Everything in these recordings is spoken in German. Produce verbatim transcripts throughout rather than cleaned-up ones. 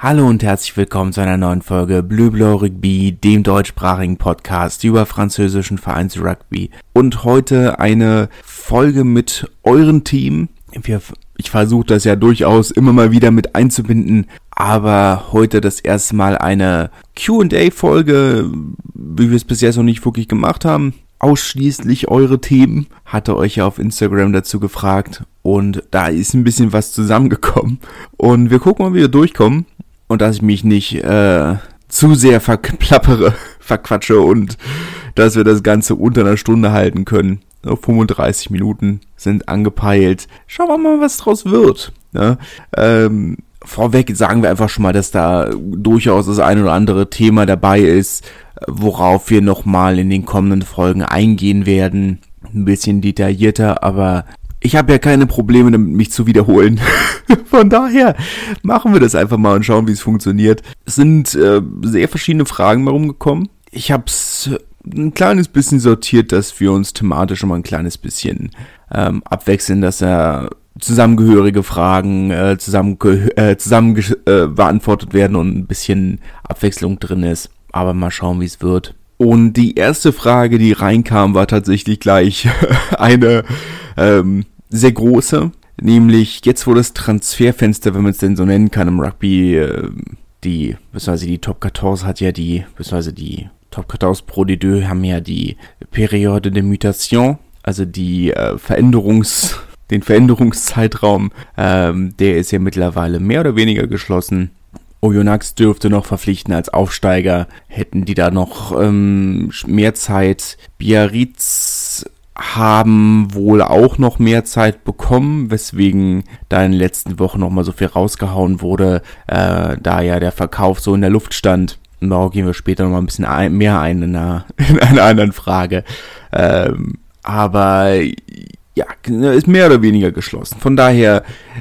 Hallo und herzlich willkommen zu einer neuen Folge Bleu Blanc Rugby, dem deutschsprachigen Podcast über französischen Vereinsrugby. Und heute eine Folge mit eurem Team. Wir, ich versuche das ja durchaus immer mal wieder mit einzubinden, aber heute das erste Mal eine Q und A-Folge, wie wir es bis jetzt noch nicht wirklich gemacht haben. Ausschließlich eure Themen, hatte euch ja auf Instagram dazu gefragt und da ist ein bisschen was zusammengekommen. Und wir gucken mal, wie wir durchkommen. Und dass ich mich nicht äh, zu sehr verplappere, verquatsche und dass wir das Ganze unter einer Stunde halten können. So, fünfunddreißig Minuten sind angepeilt. Schauen wir mal, was draus wird. Ne? Ähm, vorweg sagen wir einfach schon mal, dass da durchaus das ein oder andere Thema dabei ist, worauf wir nochmal in den kommenden Folgen eingehen werden. Ein bisschen detaillierter, aber ich habe ja keine Probleme damit, mich zu wiederholen. Von daher machen wir das einfach mal und schauen, wie es funktioniert. Es sind äh, sehr verschiedene Fragen mal rumgekommen. Ich habe es ein kleines bisschen sortiert, dass wir uns thematisch schon mal ein kleines bisschen ähm, abwechseln, dass er zusammengehörige Fragen äh, zusammen, äh, zusammen äh, beantwortet werden und ein bisschen Abwechslung drin ist. Aber mal schauen, wie es wird. Und die erste Frage, die reinkam, war tatsächlich gleich eine ähm, sehr große. Nämlich jetzt, wo das Transferfenster, wenn man es denn so nennen kann, im Rugby, äh, die, beziehungsweise die Top vierzehn hat ja die, beziehungsweise die Top vierzehn Pro D zwei haben ja die Periode de Mutation, also die äh, Veränderungs, den Veränderungszeitraum, ähm, der ist ja mittlerweile mehr oder weniger geschlossen. Oyonnax dürfte noch verpflichten als Aufsteiger, hätten die da noch ähm, mehr Zeit. Biarritz haben wohl auch noch mehr Zeit bekommen, weswegen da in den letzten Wochen noch mal so viel rausgehauen wurde, äh, da ja der Verkauf so in der Luft stand. Und darauf gehen wir später noch mal ein bisschen ein, mehr ein in einer, in einer anderen Frage. Ähm, aber ja, ist mehr oder weniger geschlossen. Von daher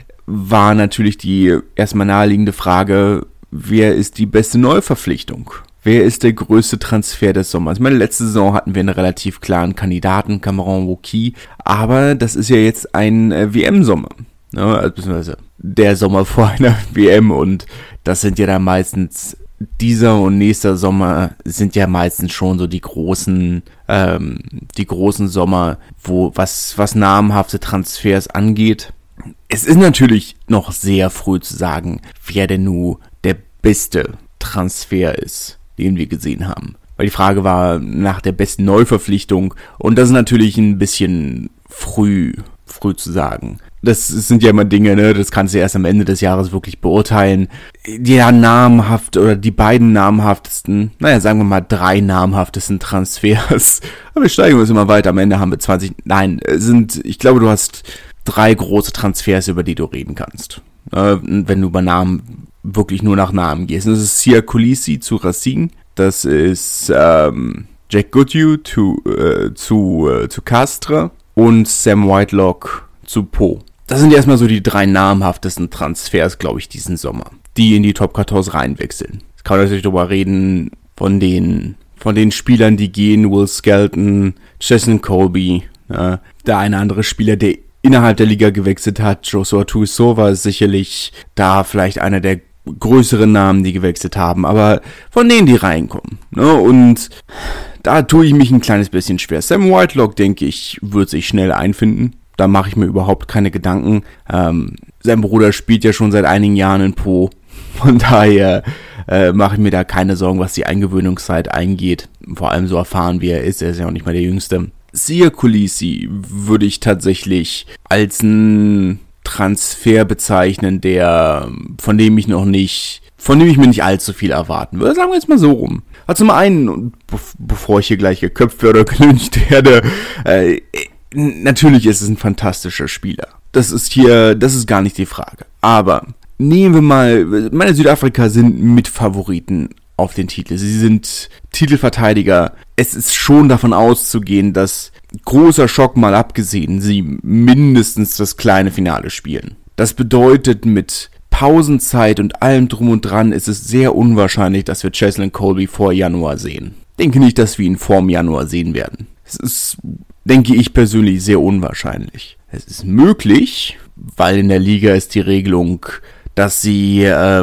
war natürlich die erstmal naheliegende Frage, wer ist die beste Neuverpflichtung? Wer ist der größte Transfer des Sommers? Ich meine, letzte Saison hatten wir einen relativ klaren Kandidaten, Cameron Woki, aber das ist ja jetzt ein äh, W M-Sommer, ne? Also, beziehungsweise der Sommer vor einer W M und das sind ja dann meistens, dieser und nächster Sommer sind ja meistens schon so die großen, ähm, die großen Sommer, wo was, was namhafte Transfers angeht. Es ist natürlich noch sehr früh zu sagen, wer denn nun der beste Transfer ist, den wir gesehen haben. Weil die Frage war nach der besten Neuverpflichtung und das ist natürlich ein bisschen früh, früh zu sagen. Das sind ja immer Dinge, ne, das kannst du erst am Ende des Jahres wirklich beurteilen. Die ja namhaft oder die beiden namhaftesten, naja, sagen wir mal drei namhaftesten Transfers. Aber wir steigen uns immer weiter, am Ende haben wir zwanzig, nein, sind, ich glaube, du hast drei große Transfers, über die du reden kannst. Äh, wenn du über Namen wirklich nur nach Namen gehst. Das ist Siya Kolisi zu Racing. Das ist ähm, Jack Goodhue zu, äh, zu, äh, zu Castres und Sam Whitelock zu Pau. Das sind erstmal so die drei namhaftesten Transfers, glaube ich, diesen Sommer, die in die Top vierzehn reinwechseln. Jetzt kann man natürlich darüber reden, von den, von den Spielern, die gehen, Will Skelton, Cheslin Colby, ja, der eine andere Spieler, der innerhalb der Liga gewechselt hat. Joshua Tuisova ist sicherlich da vielleicht einer der größeren Namen, die gewechselt haben, aber von denen, die reinkommen. Ne? Und da tue ich mich ein kleines bisschen schwer. Sam Whitelock, denke ich, wird sich schnell einfinden. Da mache ich mir überhaupt keine Gedanken. Ähm, sein Bruder spielt ja schon seit einigen Jahren in Pau. Von daher äh, mache ich mir da keine Sorgen, was die Eingewöhnungszeit eingeht. Vor allem so erfahren, wie er ist. Er ist ja auch nicht mehr der Jüngste. Siya Kolisi würde ich tatsächlich als ein Transfer bezeichnen, der, von dem ich noch nicht, von dem ich mir nicht allzu viel erwarten würde. Sagen wir jetzt mal so rum. Also zum einen, bevor ich hier gleich geköpft werde oder gelyncht werde, äh, natürlich ist es ein fantastischer Spieler. Das ist hier, das ist gar nicht die Frage. Aber nehmen wir mal, meine Südafrika sind Mitfavoriten auf den Titel. Sie sind Titelverteidiger. Es ist schon davon auszugehen, dass, großer Schock mal abgesehen, sie mindestens das kleine Finale spielen. Das bedeutet, mit Pausenzeit und allem drum und dran ist es sehr unwahrscheinlich, dass wir Cheslin Colby vor Januar sehen. Denke nicht, dass wir ihn vorm Januar sehen werden. Es ist, denke ich persönlich, sehr unwahrscheinlich. Es ist möglich, weil in der Liga ist die Regelung, dass sie ähm,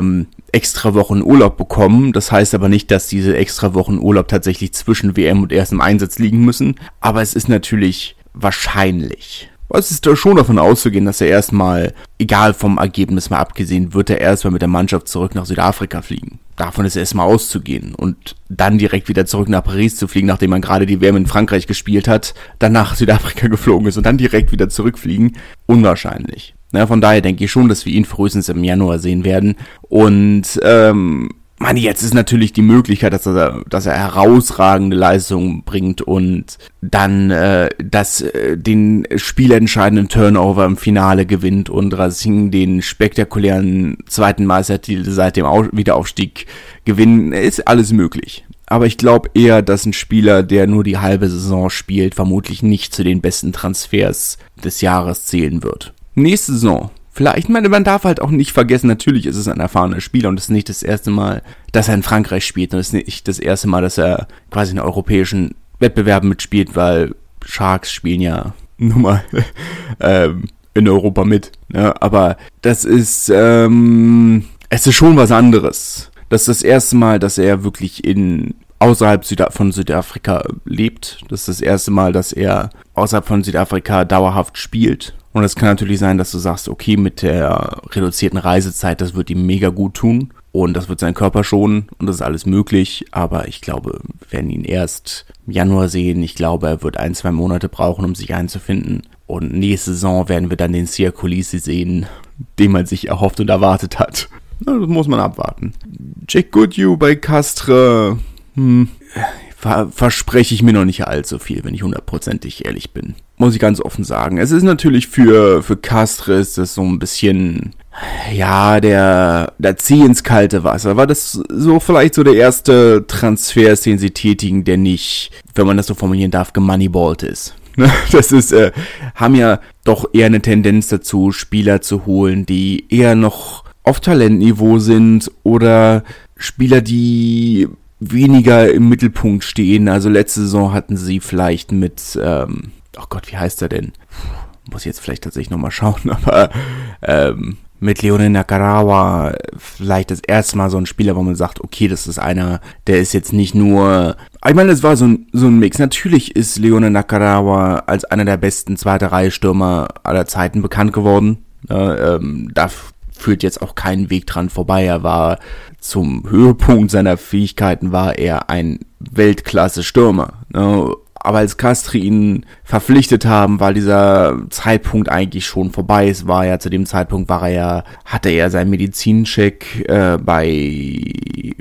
extra Wochen Urlaub bekommen. Das heißt aber nicht, dass diese extra Wochen Urlaub tatsächlich zwischen W M und erstem Einsatz liegen müssen. Aber es ist natürlich wahrscheinlich. Es ist da schon davon auszugehen, dass er erstmal, egal vom Ergebnis mal abgesehen, wird er erstmal mit der Mannschaft zurück nach Südafrika fliegen. Davon ist erstmal auszugehen. Und dann direkt wieder zurück nach Paris zu fliegen, nachdem man gerade die W M in Frankreich gespielt hat, dann nach Südafrika geflogen ist und dann direkt wieder zurückfliegen, unwahrscheinlich. Na, von daher denke ich schon, dass wir ihn frühestens im Januar sehen werden. Und, ähm, meine, jetzt ist natürlich die Möglichkeit, dass er, dass er herausragende Leistungen bringt und dann äh, das, äh, den spielentscheidenden Turnover im Finale gewinnt und Racing den spektakulären zweiten Meistertitel seit dem Au- Wiederaufstieg gewinnen, ist alles möglich. Aber ich glaube eher, dass ein Spieler, der nur die halbe Saison spielt, vermutlich nicht zu den besten Transfers des Jahres zählen wird. Nächste Saison. Vielleicht, meine, man darf halt auch nicht vergessen, natürlich ist es ein erfahrener Spieler und es ist nicht das erste Mal, dass er in Frankreich spielt und es ist nicht das erste Mal, dass er quasi in europäischen Wettbewerben mitspielt, weil Sharks spielen ja nun mal ähm, in Europa mit, ne? Aber das ist, ähm, es ist schon was anderes. Das ist das erste Mal, dass er wirklich in außerhalb Süda- von Südafrika lebt. Das ist das erste Mal, dass er außerhalb von Südafrika dauerhaft spielt. Und es kann natürlich sein, dass du sagst, okay, mit der reduzierten Reisezeit, das wird ihm mega gut tun und das wird seinen Körper schonen und das ist alles möglich. Aber ich glaube, wir werden ihn erst im Januar sehen. Ich glaube, er wird ein, zwei Monate brauchen, um sich einzufinden. Und nächste Saison werden wir dann den Siya Kolisi sehen, den man sich erhofft und erwartet hat. Na, das muss man abwarten. Jack Goodhue bei Castres, hm, ver- verspreche ich mir noch nicht allzu viel, wenn ich hundertprozentig ehrlich bin. Muss ich ganz offen sagen. Es ist natürlich für, für Castres ist das so ein bisschen, ja, der, der Zieh ins kalte Wasser. War das so vielleicht so der erste Transfer, den sie tätigen, der nicht, wenn man das so formulieren darf, gemoneyballt ist. Das ist, äh, haben ja doch eher eine Tendenz dazu, Spieler zu holen, die eher noch auf Talentniveau sind oder Spieler, die weniger im Mittelpunkt stehen. Also letzte Saison hatten sie vielleicht mit, ähm, oh Gott, wie heißt er denn? Muss ich jetzt vielleicht tatsächlich nochmal schauen, aber ähm, mit Leone Nakarawa vielleicht das erste Mal so ein Spieler, wo man sagt, okay, das ist einer, der ist jetzt nicht nur, ich meine, es war so ein, so ein Mix. Natürlich ist Leone Nakarawa als einer der besten zweite Reihe Stürmer aller Zeiten bekannt geworden. Äh, ähm, da führt jetzt auch keinen Weg dran vorbei. Er war zum Höhepunkt seiner Fähigkeiten war er ein Weltklasse-Stürmer. Ne? Aber als Castres ihn verpflichtet haben, war dieser Zeitpunkt eigentlich schon vorbei. Es war ja zu dem Zeitpunkt, war er ja, hatte er seinen Medizincheck äh, bei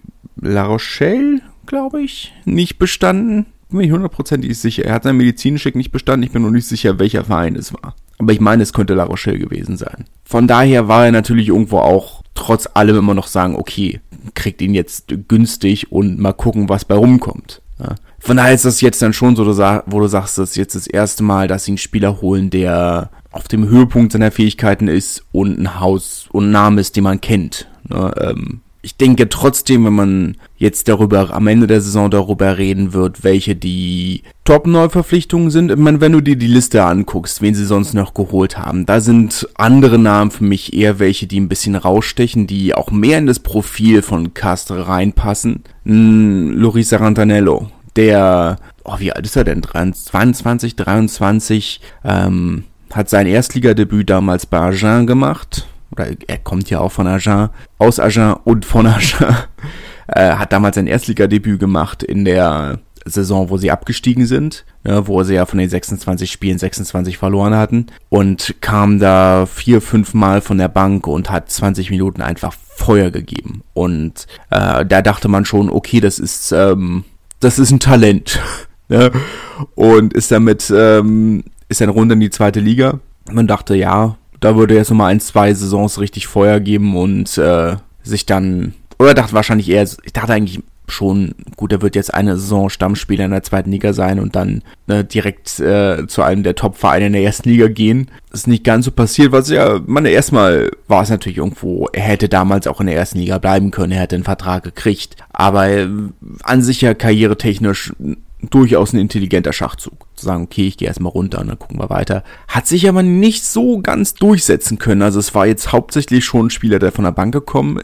La Rochelle, glaube ich, nicht bestanden. Bin ich hundertprozentig sicher. Er hat seinen Medizincheck nicht bestanden. Ich bin noch nicht sicher, welcher Verein es war. Aber ich meine, es könnte La Rochelle gewesen sein. Von daher war er natürlich irgendwo auch trotz allem immer noch sagen, okay, kriegt ihn jetzt günstig und mal gucken, was bei rumkommt. Ja. Von daher ist das jetzt dann schon so, wo du sagst, das ist jetzt das erste Mal, dass sie einen Spieler holen, der auf dem Höhepunkt seiner Fähigkeiten ist und ein Haus und ein Name ist, den man kennt. Ja, ähm, ich denke trotzdem, wenn man jetzt darüber, am Ende der Saison darüber reden wird, welche die Top-Neuverpflichtungen sind, ich meine, wenn du dir die Liste anguckst, wen sie sonst noch geholt haben, da sind andere Namen für mich eher welche, die ein bisschen rausstechen, die auch mehr in das Profil von Castres reinpassen. Hm, Loris Sarantanello, der, oh, wie alt ist er denn? zweiundzwanzig, dreiundzwanzig, ähm, hat sein Erstligadebüt damals bei Agen gemacht. Oder er kommt ja auch von Agen, aus Agen und von Agen, äh, hat damals sein Erstligadebüt gemacht in der Saison, wo sie abgestiegen sind, ne, wo sie ja von den sechsundzwanzig Spielen sechsundzwanzig verloren hatten und kam da vier, fünf Mal von der Bank und hat zwanzig Minuten einfach Feuer gegeben. Und äh, da dachte man schon, okay, das ist, ähm, das ist ein Talent. Ne? Und ist damit, ähm, ist dann runter in die zweite Liga. Man dachte, ja, da würde jetzt nochmal ein, zwei Saisons richtig Feuer geben und äh, sich dann, oder dachte wahrscheinlich eher, ich dachte eigentlich schon, gut, er wird jetzt eine Saison Stammspieler in der zweiten Liga sein und dann ne, direkt äh, zu einem der Top-Vereine in der ersten Liga gehen. Das ist nicht ganz so passiert, was ja, man erstmal war es natürlich irgendwo, er hätte damals auch in der ersten Liga bleiben können, er hätte einen Vertrag gekriegt, aber äh, an sich ja karrieretechnisch durchaus ein intelligenter Schachzug. Zu sagen, okay, ich gehe erstmal runter und dann gucken wir weiter. Hat sich aber nicht so ganz durchsetzen können. Also es war jetzt hauptsächlich schon ein Spieler, der von der Bank gekommen ist.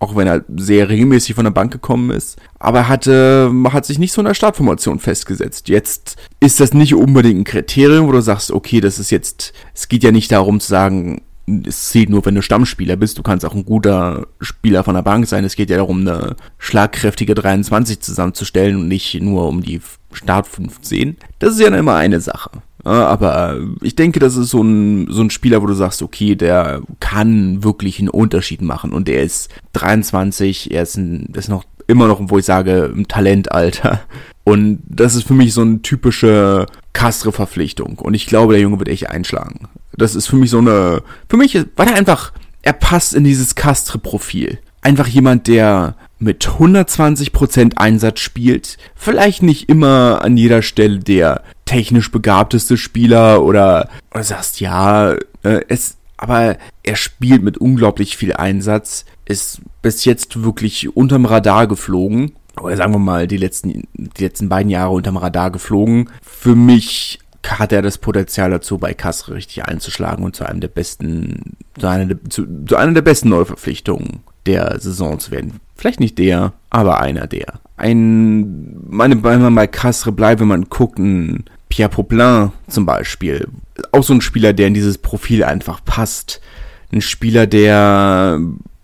auch wenn er sehr regelmäßig von der Bank gekommen ist. Aber er hatte, hat sich nicht so in der Startformation festgesetzt. Jetzt ist das nicht unbedingt ein Kriterium, wo du sagst, okay, das ist jetzt, es geht ja nicht darum zu sagen, es zählt nur, wenn du Stammspieler bist. Du kannst auch ein guter Spieler von der Bank sein. Es geht ja darum, eine schlagkräftige dreiundzwanzig zusammenzustellen und nicht nur um die Start fünfzehn. Das ist ja immer eine Sache. Ja, aber ich denke, das ist so ein, so ein Spieler, wo du sagst, okay, der kann wirklich einen Unterschied machen. Und er ist dreiundzwanzig, er ist, ein, ist noch immer noch, wo ich sage, im Talentalter. Und das ist für mich so eine typische Castre-Verpflichtung. Und ich glaube, der Junge wird echt einschlagen. Das ist für mich so eine, für mich, weil er einfach, er passt in dieses Castre-Profil. Einfach jemand, der mit hundertzwanzig Prozent Einsatz spielt. Vielleicht nicht immer an jeder Stelle der technisch begabteste Spieler oder, oder sagst, ja, äh, es, aber er spielt mit unglaublich viel Einsatz. Ist bis jetzt wirklich unterm Radar geflogen. Oder sagen wir mal, die letzten, die letzten beiden Jahre unterm Radar geflogen. Für mich hat er das Potenzial dazu, bei Castre richtig einzuschlagen und zu einem der besten, zu einer der, zu, zu einer der besten Neuverpflichtungen der Saison zu werden. Vielleicht nicht der, aber einer der. Ein, meine, wenn man bei Castre bleibt, wenn man guckt, ein Pierre Poplin zum Beispiel. Auch so ein Spieler, der in dieses Profil einfach passt. Ein Spieler, der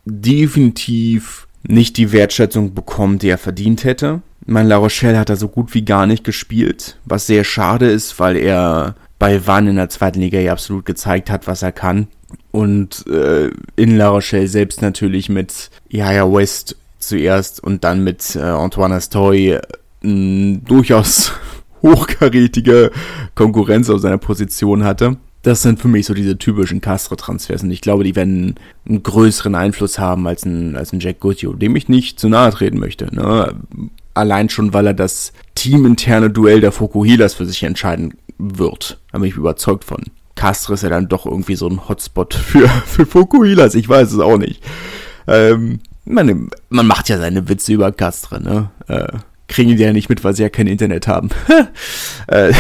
definitiv nicht die Wertschätzung bekommt, die er verdient hätte. Mein La Rochelle hat er so gut wie gar nicht gespielt, was sehr schade ist, weil er bei Vannes in der zweiten Liga ja absolut gezeigt hat, was er kann. Und äh, in La Rochelle selbst natürlich mit Yaya West zuerst und dann mit äh, Antoine Astoy äh, durchaus hochkarätige Konkurrenz auf seiner Position hatte. Das sind für mich so diese typischen Castre-Transfers und ich glaube, die werden einen größeren Einfluss haben als ein, als ein Jack Goodhue, dem ich nicht zu nahe treten möchte. Ne? Allein schon, weil er das teaminterne Duell der Fukuhilas für sich entscheiden wird. Da bin ich überzeugt von. Castre ist ja dann doch irgendwie so ein Hotspot für, für Fukuhilas, ich weiß es auch nicht. Ähm, man, man macht ja seine Witze über Castre, ne? Äh, kriegen die ja nicht mit, weil sie ja kein Internet haben. äh,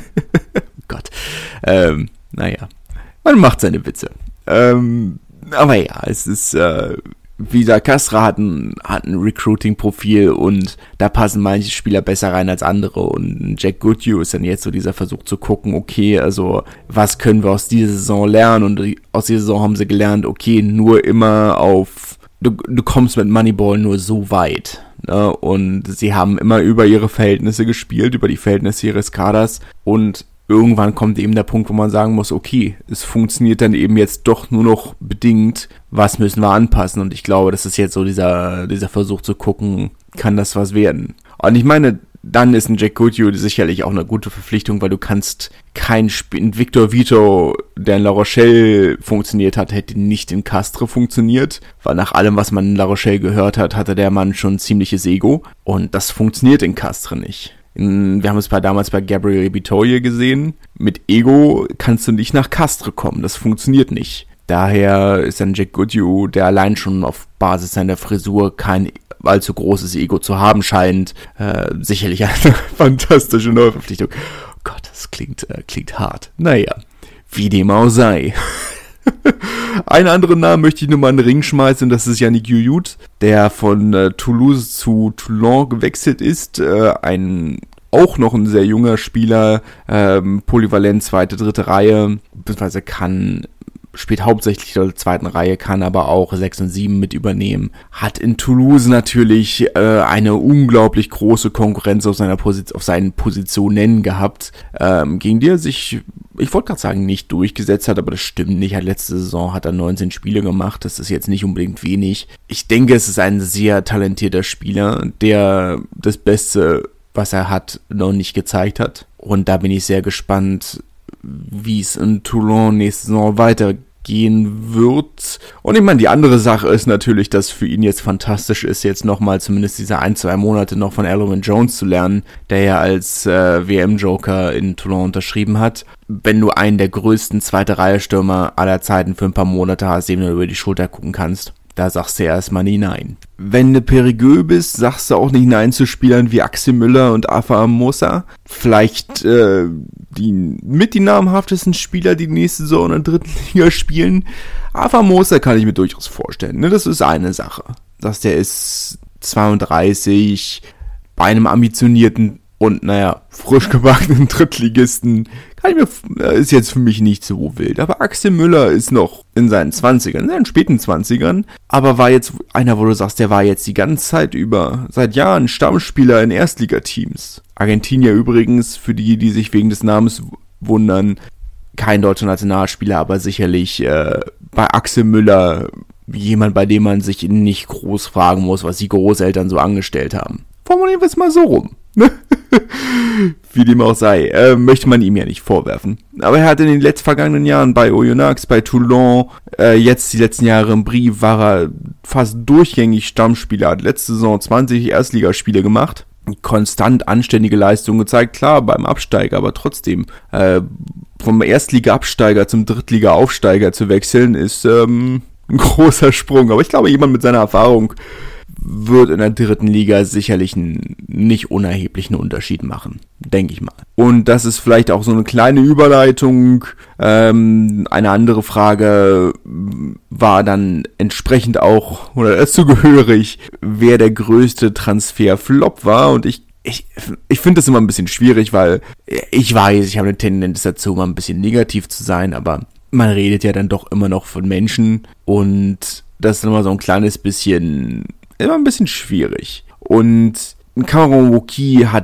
Gott. Ähm, naja, man macht seine Witze. Ähm, aber ja, es ist, äh, wie gesagt, Castre hat ein, hat ein Recruiting-Profil und da passen manche Spieler besser rein als andere und Jack Goodhue ist dann jetzt so dieser Versuch zu gucken, okay, also was können wir aus dieser Saison lernen und aus dieser Saison haben sie gelernt, okay, nur immer auf, du, du kommst mit Moneyball nur so weit, ne? Und sie haben immer über ihre Verhältnisse gespielt, über die Verhältnisse ihres Kaders und irgendwann kommt eben der Punkt, wo man sagen muss, okay, es funktioniert dann eben jetzt doch nur noch bedingt, was müssen wir anpassen? Und ich glaube, das ist jetzt so dieser dieser Versuch zu gucken, kann das was werden? Und ich meine, dann ist ein Jack Goodhue sicherlich auch eine gute Verpflichtung, weil du kannst kein Spiel, Victor Vito, der in La Rochelle funktioniert hat, hätte nicht in Castre funktioniert, weil nach allem, was man in La Rochelle gehört hat, hatte der Mann schon ein ziemliches Ego und das funktioniert in Castre nicht. Wir haben es bei, damals bei Gabriel Bitoye gesehen. Mit Ego kannst du nicht nach Castre kommen. Das funktioniert nicht. Daher ist ein Jack Goodhue, der allein schon auf Basis seiner Frisur kein allzu großes Ego zu haben scheint, äh, sicherlich eine fantastische Neuverpflichtung. Oh Gott, das klingt, äh, klingt hart. Naja, wie dem auch sei. Einen anderen Namen möchte ich nur mal in den Ring schmeißen, das ist Yannick Youyoud, der von äh, Toulouse zu Toulon gewechselt ist. Äh, ein auch noch ein sehr junger Spieler, ähm, polyvalent, zweite, dritte Reihe, beziehungsweise kann, spielt hauptsächlich in der zweiten Reihe, kann aber auch sechs und sieben mit übernehmen. Hat in Toulouse natürlich äh, eine unglaublich große Konkurrenz auf seiner Position, auf seinen Positionen gehabt, ähm, gegen die er sich, ich wollte gerade sagen, nicht durchgesetzt hat, aber das stimmt nicht. Letzte Saison hat er neunzehn Spiele gemacht, das ist jetzt nicht unbedingt wenig. Ich denke, es ist ein sehr talentierter Spieler, der das Beste, was er hat, noch nicht gezeigt hat. Und da bin ich sehr gespannt, wie es in Toulon nächste Saison weitergehen wird. Und ich meine, die andere Sache ist natürlich, dass für ihn jetzt fantastisch ist, jetzt nochmal zumindest diese ein, zwei Monate noch von Alwyn Jones zu lernen, der ja als äh, W M-Joker in Toulon unterschrieben hat. Wenn du einen der größten Zweite-Reihe-Stürmer aller Zeiten für ein paar Monate hast, dem du über die Schulter gucken kannst, da sagst du erstmal nie nein. Wenn du Périgueux bist, sagst du auch nicht nein zu Spielern wie Axel Müller und Afa Amosa. Vielleicht äh, die mit die namhaftesten Spieler, die nächste Saison in der dritten Liga spielen. Afa Amosa kann ich mir durchaus vorstellen. Ne? Das ist eine Sache. sagst, der ist zweiunddreißig, bei einem ambitionierten und, naja, frisch gebackenen Drittligisten, kann ich mir, ist jetzt für mich nicht so wild. Aber Axel Müller ist noch in seinen Zwanzigern, in seinen späten Zwanzigern, aber war jetzt einer, wo du sagst, der war jetzt die ganze Zeit über, seit Jahren Stammspieler in Erstligateams. Argentinier übrigens, für die, die sich wegen des Namens wundern, kein deutscher Nationalspieler, aber sicherlich äh, bei Axel Müller jemand, bei dem man sich nicht groß fragen muss, was die Großeltern so angestellt haben. Formulieren wir es mal so rum. Wie dem auch sei, äh, möchte man ihm ja nicht vorwerfen. Aber er hat in den letzten vergangenen Jahren bei Oyonnax, bei Toulon, äh, jetzt die letzten Jahre im Brie, war er fast durchgängig Stammspieler, hat letzte Saison zwanzig Erstligaspiele gemacht, konstant anständige Leistungen gezeigt, klar, beim Absteiger, aber trotzdem, äh, vom Erstliga-Absteiger zum Drittliga-Aufsteiger zu wechseln, ist ähm, ein großer Sprung. Aber ich glaube, jemand mit seiner Erfahrung wird in der dritten Liga sicherlich einen nicht unerheblichen Unterschied machen, denke ich mal. Und das ist vielleicht auch so eine kleine Überleitung. Ähm, eine andere Frage war dann entsprechend auch, oder dazu gehörig, wer der größte Transferflop war. Und ich Ich, ich finde das immer ein bisschen schwierig, weil ich weiß, ich habe eine Tendenz dazu, mal ein bisschen negativ zu sein, aber man redet ja dann doch immer noch von Menschen und das ist immer so ein kleines bisschen, immer ein bisschen schwierig. Und Cameron Woki hat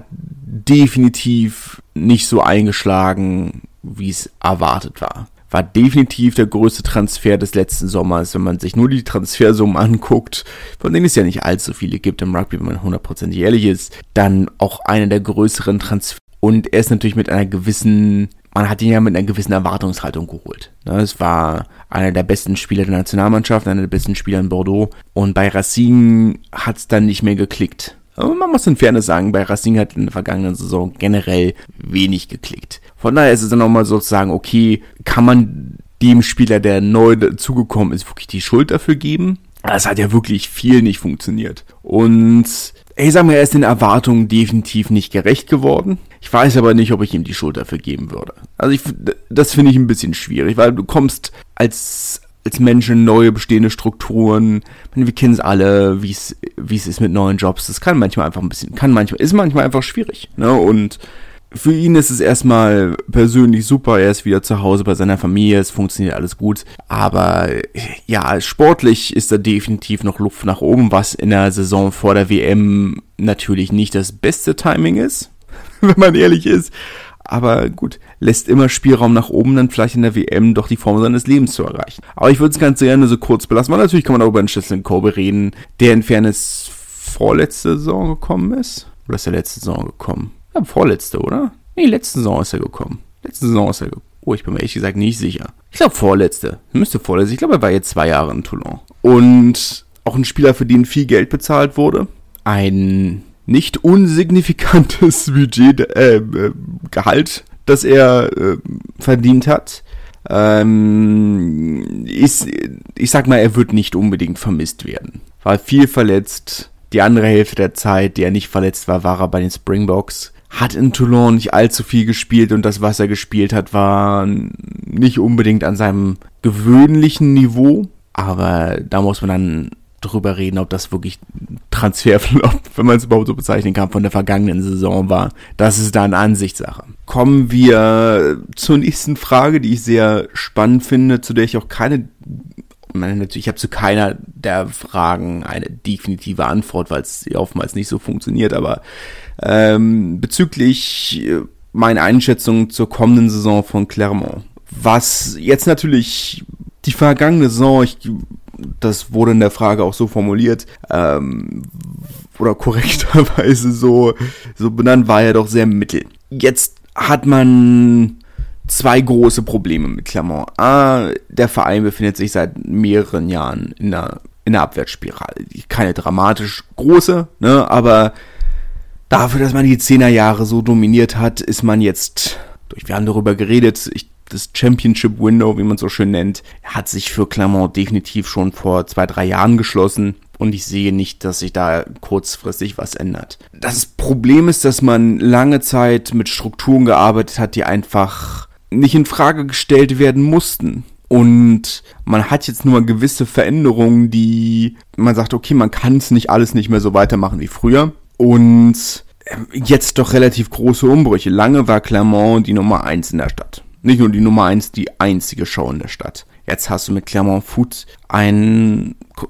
definitiv nicht so eingeschlagen, wie es erwartet war. War definitiv der größte Transfer des letzten Sommers, wenn man sich nur die Transfersummen anguckt, von denen es ja nicht allzu viele gibt im Rugby, wenn man hundertprozentig ehrlich ist, dann auch einer der größeren Transfer. Und er ist natürlich mit einer gewissen, man hat ihn ja mit einer gewissen Erwartungshaltung geholt. Es war einer der besten Spieler der Nationalmannschaft, einer der besten Spieler in Bordeaux. Und bei Racing hat es dann nicht mehr geklickt. Aber man muss in Fairness sagen, bei Racing hat in der vergangenen Saison generell wenig geklickt. Von daher ist es dann auch mal sozusagen, okay, kann man dem Spieler, der neu dazugekommen ist, wirklich die Schuld dafür geben? Es hat ja wirklich viel nicht funktioniert. Und ich sag mal, er ist den Erwartungen definitiv nicht gerecht geworden. Ich weiß aber nicht, ob ich ihm die Schuld dafür geben würde. Also ich, das finde ich ein bisschen schwierig, weil du kommst als als Menschen neue bestehende Strukturen. Wir kennen es alle, wie es wie es ist mit neuen Jobs. Das kann manchmal einfach ein bisschen, kann manchmal, ist manchmal einfach schwierig. Ne? Und für ihn ist es erstmal persönlich super. Er ist wieder zu Hause bei seiner Familie. Es funktioniert alles gut. Aber ja, sportlich ist da definitiv noch Luft nach oben, was in der Saison vor der W M natürlich nicht das beste Timing ist, wenn man ehrlich ist. Aber gut, lässt immer Spielraum nach oben, dann vielleicht in der W M doch die Form seines Lebens zu erreichen. Aber ich würde es ganz gerne so kurz belassen, weil natürlich kann man auch über den Cheslin Kolbe reden, der in Fairness vorletzte Saison gekommen ist. Oder ist er letzte Saison gekommen? Ja, vorletzte, oder? Nee, letzte Saison ist er gekommen. Letzte Saison ist er gekommen. Oh, ich bin mir ehrlich gesagt nicht sicher. Ich glaube vorletzte. Müsste vorletzte. Ich glaube, er war jetzt zwei Jahre in Toulon. Und auch ein Spieler, für den viel Geld bezahlt wurde. Ein nicht unsignifikantes Budget, äh, äh, Gehalt, das er äh, verdient hat. Ähm, ist, ich sag mal, er wird nicht unbedingt vermisst werden. War viel verletzt. Die andere Hälfte der Zeit, die er nicht verletzt war, war er bei den Springboks. Hat in Toulon nicht allzu viel gespielt und das, was er gespielt hat, war nicht unbedingt an seinem gewöhnlichen Niveau. Aber da muss man dann drüber reden, ob das wirklich Transferflop, wenn man es überhaupt so bezeichnen kann, von der vergangenen Saison war. Das ist dann Ansichtssache. Kommen wir zur nächsten Frage, die ich sehr spannend finde, zu der ich auch keine, ich habe zu keiner der Fragen eine definitive Antwort, weil es oftmals nicht so funktioniert, aber ähm, bezüglich meiner Einschätzung zur kommenden Saison von Clermont. Was jetzt natürlich die vergangene Saison, ich das wurde in der Frage auch so formuliert, ähm, oder korrekterweise so, so benannt, war ja doch sehr mittel. Jetzt hat man zwei große Probleme mit Clermont. A, der Verein befindet sich seit mehreren Jahren in einer, in einer Abwärtsspirale. Keine dramatisch große, ne, aber dafür, dass man die Zehnerjahre so dominiert hat, ist man jetzt, wir haben darüber geredet, ich das Championship Window, wie man es so schön nennt, hat sich für Clermont definitiv schon vor zwei, drei Jahren geschlossen und ich sehe nicht, dass sich da kurzfristig was ändert. Das Problem ist, dass man lange Zeit mit Strukturen gearbeitet hat, die einfach nicht in Frage gestellt werden mussten. Und man hat jetzt nur gewisse Veränderungen, die man sagt, okay, man kann es nicht alles nicht mehr so weitermachen wie früher. Und jetzt doch relativ große Umbrüche. Lange war Clermont die Nummer eins in der Stadt. Nicht nur die Nummer eins, die einzige Show in der Stadt. Jetzt hast du mit Clermont Foot ein,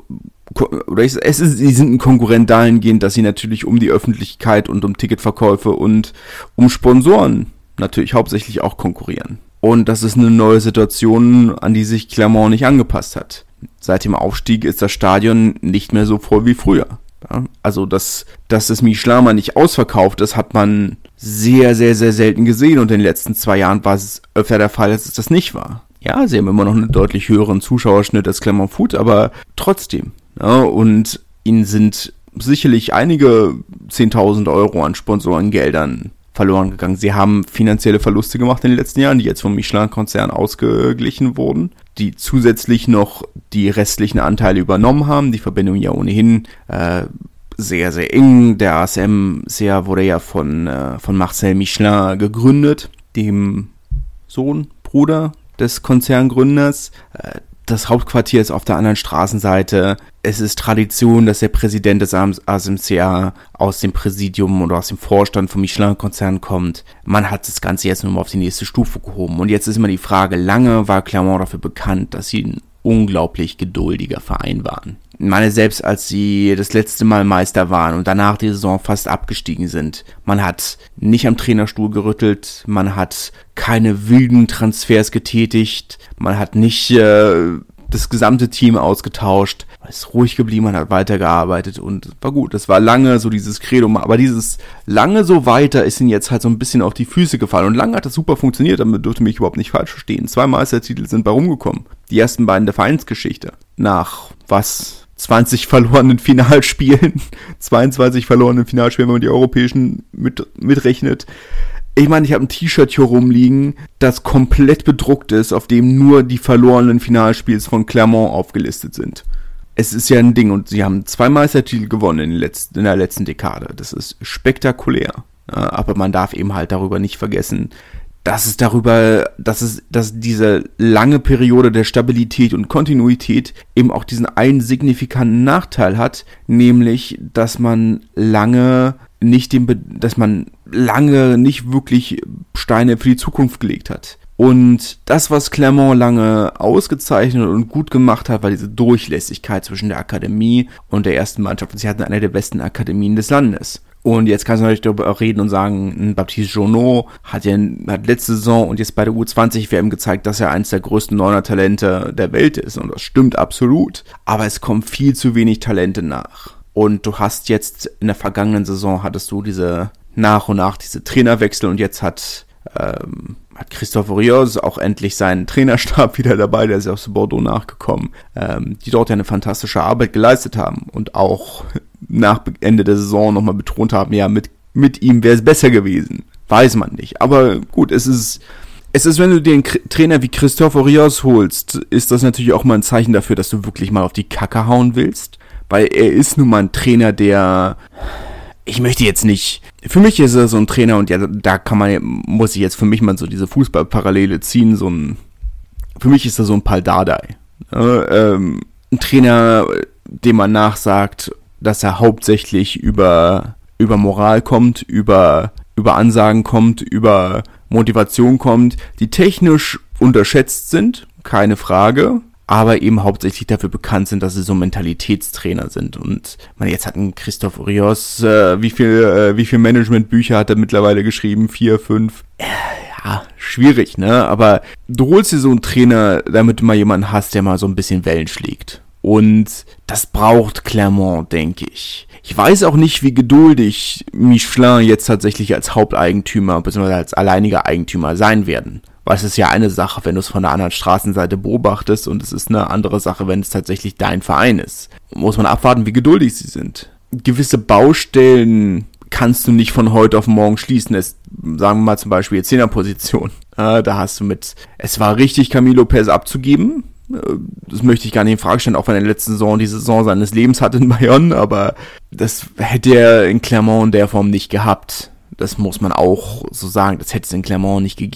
oder es ist, sie sind ein Konkurrent dahingehend, dass sie natürlich um die Öffentlichkeit und um Ticketverkäufe und um Sponsoren natürlich hauptsächlich auch konkurrieren. Und das ist eine neue Situation, an die sich Clermont nicht angepasst hat. Seit dem Aufstieg ist das Stadion nicht mehr so voll wie früher. Ja, also, dass, dass das Michelin mal nicht ausverkauft ist, hat man sehr, sehr, sehr selten gesehen. Und in den letzten zwei Jahren war es öfter der Fall, dass es das nicht war. Ja, sie haben immer noch einen deutlich höheren Zuschauerschnitt als Clermont Foot, aber trotzdem. Ja, und ihnen sind sicherlich einige zehntausend Euro an Sponsorengeldern verloren gegangen. Sie haben finanzielle Verluste gemacht in den letzten Jahren, die jetzt vom Michelin-Konzern ausgeglichen wurden, die zusätzlich noch die restlichen Anteile übernommen haben. Die Verbindung ja ohnehin äh, sehr, sehr eng. Der A S M sehr wurde ja von, äh, von Marcel Michelin gegründet, dem Sohn, Bruder des Konzerngründers. Äh, Das Hauptquartier ist auf der anderen Straßenseite. Es ist Tradition, dass der Präsident des A S M C A aus dem Präsidium oder aus dem Vorstand vom Michelin-Konzern kommt. Man hat das Ganze jetzt nur mal auf die nächste Stufe gehoben. Und jetzt ist immer die Frage, lange war Clermont dafür bekannt, dass sie ein unglaublich geduldiger Verein waren. Ich meine, selbst als sie das letzte Mal Meister waren und danach die Saison fast abgestiegen sind, man hat nicht am Trainerstuhl gerüttelt, man hat keine wilden Transfers getätigt, man hat nicht äh, das gesamte Team ausgetauscht, man ist ruhig geblieben, man hat weitergearbeitet und war gut. Das war lange so dieses Credo, aber dieses lange so weiter ist ihnen jetzt halt so ein bisschen auf die Füße gefallen und lange hat das super funktioniert, damit dürfte mich überhaupt nicht falsch verstehen. Zwei Meistertitel sind bei rumgekommen, die ersten beiden der Vereinsgeschichte. Nach was? zwanzig verlorenen Finalspielen, zweiundzwanzig verlorenen Finalspielen, wenn man die europäischen mit, mitrechnet. Ich meine, ich habe ein T-Shirt hier rumliegen, das komplett bedruckt ist, auf dem nur die verlorenen Finalspiels von Clermont aufgelistet sind. Es ist ja ein Ding und sie haben zwei Meistertitel gewonnen in, den letzten, in der letzten Dekade. Das ist spektakulär. Ja, aber man darf eben halt darüber nicht vergessen, dass es darüber, dass es, dass diese lange Periode der Stabilität und Kontinuität eben auch diesen einen signifikanten Nachteil hat, nämlich, dass man lange nicht den, dass man lange nicht wirklich Steine für die Zukunft gelegt hat. Und das, was Clermont lange ausgezeichnet und gut gemacht hat, war diese Durchlässigkeit zwischen der Akademie und der ersten Mannschaft. Und sie hatten eine der besten Akademien des Landes. Und jetzt kannst du natürlich darüber reden und sagen, Baptiste Journoud hat ja hat letzte Saison und jetzt bei der U zwanzig W M gezeigt, dass er eines der größten Neuner-Talente der Welt ist. Und das stimmt absolut. Aber es kommen viel zu wenig Talente nach. Und du hast jetzt in der vergangenen Saison hattest du diese nach und nach diese Trainerwechsel und jetzt hat ähm, hat Christophe Rios auch endlich seinen Trainerstab wieder dabei, der ist aus Bordeaux nachgekommen, ähm, die dort ja eine fantastische Arbeit geleistet haben und auch nach Ende der Saison nochmal betont haben, ja, mit, mit ihm wäre es besser gewesen. Weiß man nicht. Aber gut, es ist, es ist, wenn du dir einen K- Trainer wie Christophe Rios holst, ist das natürlich auch mal ein Zeichen dafür, dass du wirklich mal auf die Kacke hauen willst. Weil er ist nun mal ein Trainer, der, ich möchte jetzt nicht, für mich ist er so ein Trainer und ja, da kann man, muss ich jetzt für mich mal so diese Fußballparallele ziehen, so ein, für mich ist er so ein Pal Dardai. Äh, ähm, ein Trainer, dem man nachsagt, dass er hauptsächlich über, über Moral kommt, über, über Ansagen kommt, über Motivation kommt, die technisch unterschätzt sind, keine Frage, aber eben hauptsächlich dafür bekannt sind, dass sie so Mentalitätstrainer sind. Und man jetzt hat ein Christophe Rios, äh, wie viel, äh, wie viel Managementbücher hat er mittlerweile geschrieben? Vier, fünf? Äh, ja, schwierig, ne? Aber du holst dir so einen Trainer, damit du mal jemanden hast, der mal so ein bisschen Wellen schlägt. Und das braucht Clermont, denke ich. Ich weiß auch nicht, wie geduldig Michelin jetzt tatsächlich als Haupteigentümer bzw. als alleiniger Eigentümer sein werden. Weil es ist ja eine Sache, wenn du es von der anderen Straßenseite beobachtest und es ist eine andere Sache, wenn es tatsächlich dein Verein ist. Muss man abwarten, wie geduldig sie sind. Gewisse Baustellen kannst du nicht von heute auf morgen schließen. Es, sagen wir mal zum Beispiel jetzt Zehnerposition. Äh, da hast du mit, es war richtig, Camilo Lopez abzugeben. Das möchte ich gar nicht in Frage stellen, auch wenn er in der letzten Saison die Saison seines Lebens hatte in Bayonne, aber das hätte er in Clermont in der Form nicht gehabt. Das muss man auch so sagen, das hätte es in Clermont nicht gegeben.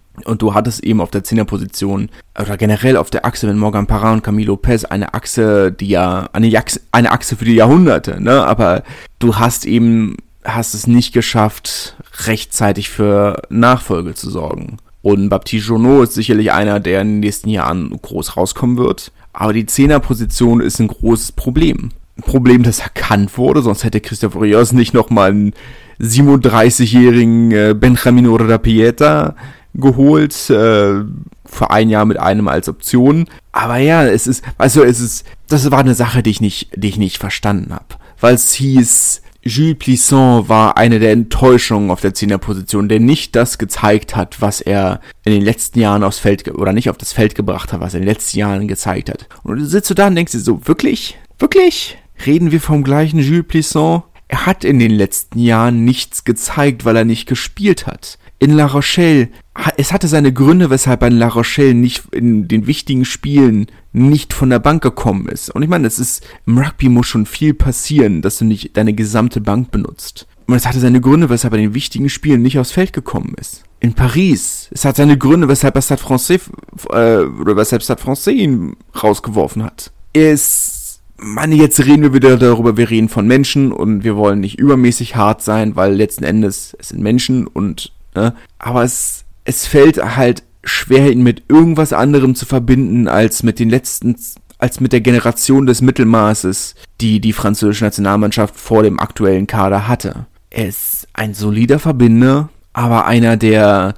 Und du hattest eben auf der Zehnerposition oder generell auf der Achse mit Morgan Parra und Camilo Lopez eine Achse, die ja, eine Achse, eine Achse für die Jahrhunderte, ne? Aber du hast eben, hast es nicht geschafft, rechtzeitig für Nachfolge zu sorgen. Und Baptiste Journoud ist sicherlich einer, der in den nächsten Jahren groß rauskommen wird. Aber die Zehnerposition ist ein großes Problem. Ein Problem, das erkannt wurde, sonst hätte Christophe Rios nicht nochmal einen siebenunddreißigjährigen Benjamin Urdapieta geholt, äh, vor ein Jahr mit einem als Option. Aber ja, es ist, also es ist, das war eine Sache, die ich nicht, die ich nicht verstanden habe. Weil es hieß, Jules Plisson war eine der Enttäuschungen auf der Zehnerposition, der nicht das gezeigt hat, was er in den letzten Jahren aufs Feld, ge- oder nicht auf das Feld gebracht hat, was er in den letzten Jahren gezeigt hat. Und du sitzt du da und denkst dir so, wirklich? Wirklich? Reden wir vom gleichen Jules Plisson? Er hat in den letzten Jahren nichts gezeigt, weil er nicht gespielt hat. In La Rochelle, es hatte seine Gründe, weshalb er in La Rochelle nicht in den wichtigen Spielen nicht von der Bank gekommen ist. Und ich meine, es ist, im Rugby muss schon viel passieren, dass du nicht deine gesamte Bank benutzt. Und es hatte seine Gründe, weshalb er in den wichtigen Spielen nicht aufs Feld gekommen ist. In Paris, es hat seine Gründe, weshalb er Stade Français, äh, oder weshalb Stade Français ihn rausgeworfen hat. Es, meine, jetzt reden wir wieder darüber, wir reden von Menschen und wir wollen nicht übermäßig hart sein, weil letzten Endes, es sind Menschen und Ne? Aber es, es fällt halt schwer, ihn mit irgendwas anderem zu verbinden, als mit den letzten, als mit der Generation des Mittelmaßes, die die französische Nationalmannschaft vor dem aktuellen Kader hatte. Er ist ein solider Verbinder, aber einer, der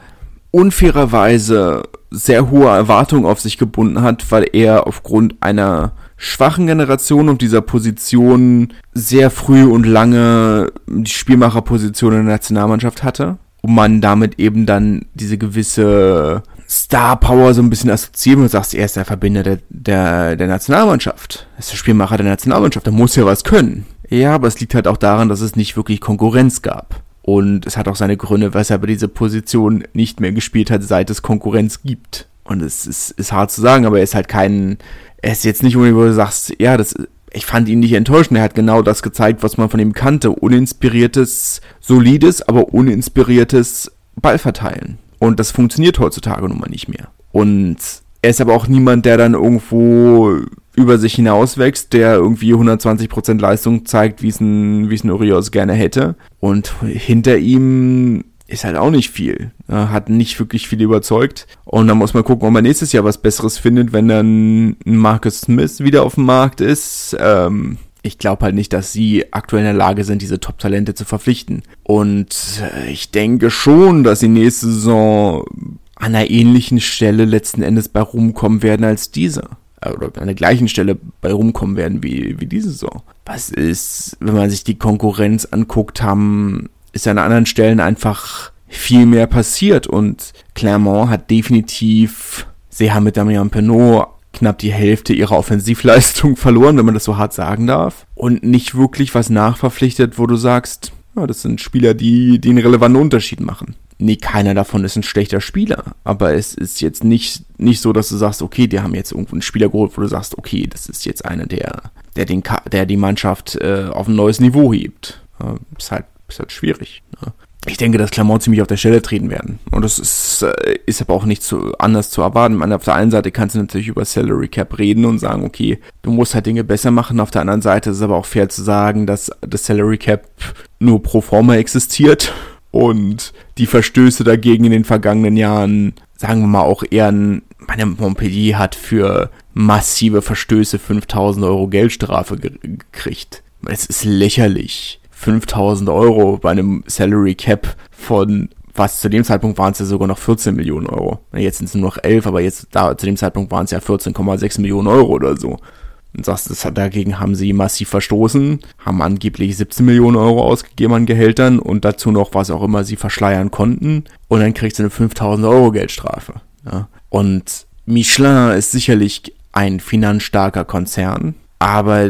unfairerweise sehr hohe Erwartungen auf sich gebunden hat, weil er aufgrund einer schwachen Generation auf dieser Position sehr früh und lange die Spielmacherposition in der Nationalmannschaft hatte. Und man damit eben dann diese gewisse Star-Power so ein bisschen assoziiert und sagst, er ist der Verbinder der, der, der Nationalmannschaft. Er ist der Spielmacher der Nationalmannschaft, der muss ja was können. Ja, aber es liegt halt auch daran, dass es nicht wirklich Konkurrenz gab. Und es hat auch seine Gründe, weshalb er diese Position nicht mehr gespielt hat, seit es Konkurrenz gibt. Und es ist, ist hart zu sagen, aber er ist halt kein, er ist jetzt nicht, wo du sagst, ja, das ich fand ihn nicht enttäuschend, er hat genau das gezeigt, was man von ihm kannte. Uninspiriertes, solides, aber uninspiriertes Ballverteilen. Und das funktioniert heutzutage nun mal nicht mehr. Und er ist aber auch niemand, der dann irgendwo über sich hinauswächst, der irgendwie hundertzwanzig Prozent Leistung zeigt, wie es ein, wie es ein Urios gerne hätte. Und hinter ihm ist halt auch nicht viel. Er hat nicht wirklich viel überzeugt. Und dann muss man gucken, ob man nächstes Jahr was Besseres findet, wenn dann ein Marcus Smith wieder auf dem Markt ist. Ähm, ich glaube halt nicht, dass sie aktuell in der Lage sind, diese Top-Talente zu verpflichten. Und ich denke schon, dass sie nächste Saison an einer ähnlichen Stelle letzten Endes bei rumkommen werden als diese. Oder an der gleichen Stelle bei rumkommen werden wie, wie diese Saison. Was ist, wenn man sich die Konkurrenz anguckt, haben ist an anderen Stellen einfach viel mehr passiert und Clermont hat definitiv, sie haben mit Damien Penaud knapp die Hälfte ihrer Offensivleistung verloren, wenn man das so hart sagen darf, und nicht wirklich was nachverpflichtet, wo du sagst, ja, das sind Spieler, die, die einen relevanten Unterschied machen. Nee, keiner davon ist ein schlechter Spieler, aber es ist jetzt nicht, nicht so, dass du sagst, okay, die haben jetzt irgendwo einen Spieler geholt, wo du sagst, okay, das ist jetzt einer, der, der den, der die Mannschaft äh, auf ein neues Niveau hebt. Ja, ist halt ist halt schwierig. Ne? Ich denke, dass Clermont ziemlich auf der Stelle treten werden. Und das ist, ist aber auch nicht so anders zu erwarten. Ich meine, auf der einen Seite kannst du natürlich über Salary Cap reden und sagen, okay, du musst halt Dinge besser machen. Auf der anderen Seite ist es aber auch fair zu sagen, dass das Salary Cap nur pro forma existiert und die Verstöße dagegen in den vergangenen Jahren, sagen wir mal, auch eher ein, meine Montpellier hat für massive Verstöße fünftausend Euro Geldstrafe ge- gekriegt. Es ist lächerlich. fünftausend Euro bei einem Salary Cap von, was zu dem Zeitpunkt waren es ja sogar noch vierzehn Millionen Euro. Jetzt sind es nur noch elf, aber jetzt da zu dem Zeitpunkt waren es ja vierzehn Komma sechs Millionen Euro oder so. Und sagst, das hat, dagegen haben sie massiv verstoßen, haben angeblich siebzehn Millionen Euro ausgegeben an Gehältern und dazu noch, was auch immer sie verschleiern konnten. Und dann kriegst du eine fünftausend Euro Geldstrafe. Ja. Und Michelin ist sicherlich ein finanzstarker Konzern, aber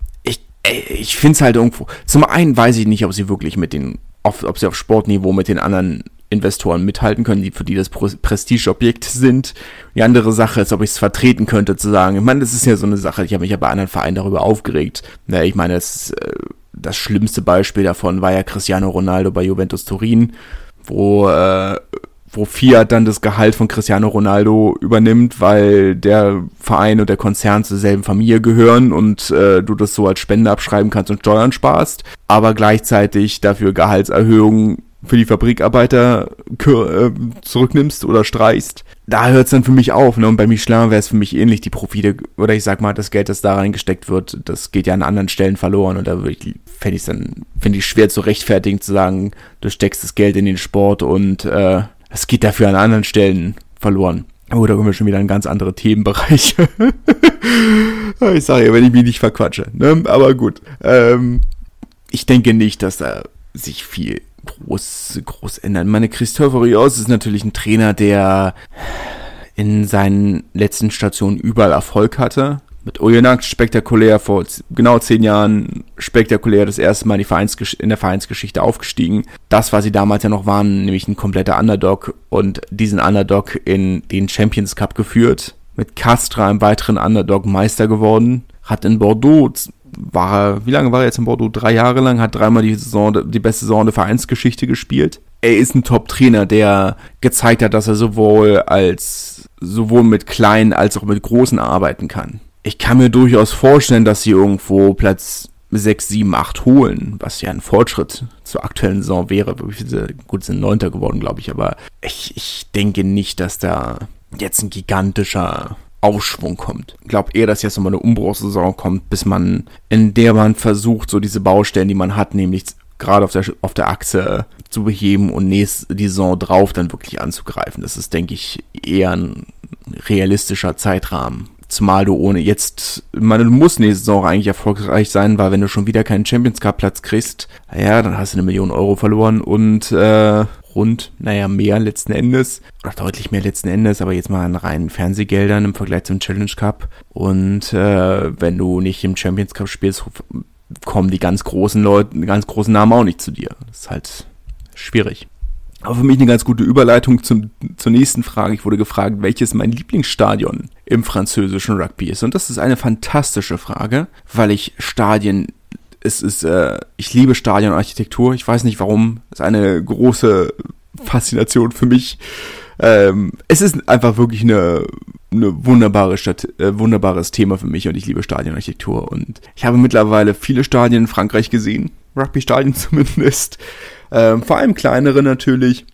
ich finde es halt irgendwo, zum einen weiß ich nicht, ob sie wirklich mit den, auf, ob sie auf Sportniveau mit den anderen Investoren mithalten können, die für die das Prestigeobjekt sind. Die andere Sache ist, ob ich es vertreten könnte, zu sagen, ich meine, das ist ja so eine Sache, ich habe mich ja bei anderen Vereinen darüber aufgeregt. Na, ich meine, das, das schlimmste Beispiel davon war ja Cristiano Ronaldo bei Juventus Turin, wo, äh, wo Fiat dann das Gehalt von Cristiano Ronaldo übernimmt, weil der Verein und der Konzern zur selben Familie gehören und äh, du das so als Spende abschreiben kannst und Steuern sparst, aber gleichzeitig dafür Gehaltserhöhungen für die Fabrikarbeiter äh, zurücknimmst oder streichst. Da hört es dann für mich auf. Ne? Und bei Michelin wäre es für mich ähnlich, die Profite, oder ich sag mal, das Geld, das da reingesteckt wird, das geht ja an anderen Stellen verloren. Und da fände ich es dann, finde ich schwer zu rechtfertigen, zu sagen, du steckst das Geld in den Sport und äh, es geht dafür an anderen Stellen verloren. Oh, da kommen wir schon wieder in ganz andere Themenbereiche. Ich sage ja, wenn ich mich nicht verquatsche. Ne? Aber gut. Ähm, ich denke nicht, dass da sich viel groß, groß ändert. Meine Christophe Rios ist natürlich ein Trainer, der in seinen letzten Stationen überall Erfolg hatte. Mit Oyonnax spektakulär vor genau zehn Jahren, spektakulär das erste Mal in, die Vereinsgesch- in der Vereinsgeschichte aufgestiegen. Das, was sie damals ja noch waren, nämlich ein kompletter Underdog und diesen Underdog in den Champions Cup geführt. Mit Castres, einem weiteren Underdog, Meister geworden. Hat in Bordeaux war, wie lange war er jetzt in Bordeaux? Drei Jahre lang, hat dreimal die Saison, die beste Saison der Vereinsgeschichte gespielt. Er ist ein Top-Trainer, der gezeigt hat, dass er sowohl als, sowohl mit kleinen als auch mit großen arbeiten kann. Ich kann mir durchaus vorstellen, dass sie irgendwo Platz sechs, sieben, acht holen, was ja ein Fortschritt zur aktuellen Saison wäre. Gut, sind Neunter geworden, glaube ich, aber ich, ich denke nicht, dass da jetzt ein gigantischer Aufschwung kommt. Ich glaube eher, dass jetzt nochmal eine Umbruchssaison kommt, bis man, in der man versucht, so diese Baustellen, die man hat, nämlich gerade auf der, auf der Achse zu beheben und nächste die Saison drauf dann wirklich anzugreifen. Das ist, denke ich, eher ein realistischer Zeitrahmen. Zumal du ohne jetzt, man muss nächste Saison eigentlich erfolgreich sein, weil wenn du schon wieder keinen Champions Cup Platz kriegst, naja, dann hast du eine Million Euro verloren und äh, rund, naja, mehr letzten Endes, oder deutlich mehr letzten Endes, aber jetzt mal an reinen Fernsehgeldern im Vergleich zum Challenge Cup. Und äh, wenn du nicht im Champions Cup spielst, kommen die ganz großen Leute, die ganz großen Namen auch nicht zu dir. Das ist halt schwierig. Aber für mich eine ganz gute Überleitung zum, zur nächsten Frage. Ich wurde gefragt, welches mein Lieblingsstadion im französischen Rugby ist. Und das ist eine fantastische Frage, weil ich Stadien, es ist, äh, ich liebe Stadionarchitektur. Ich weiß nicht warum. Es ist eine große Faszination für mich. Ähm, es ist einfach wirklich eine, eine wunderbare Stadt, äh, wunderbares Thema für mich und ich liebe Stadionarchitektur. Und ich habe mittlerweile viele Stadien in Frankreich gesehen. Rugby-Stadien zumindest. Ähm, vor allem kleinere natürlich.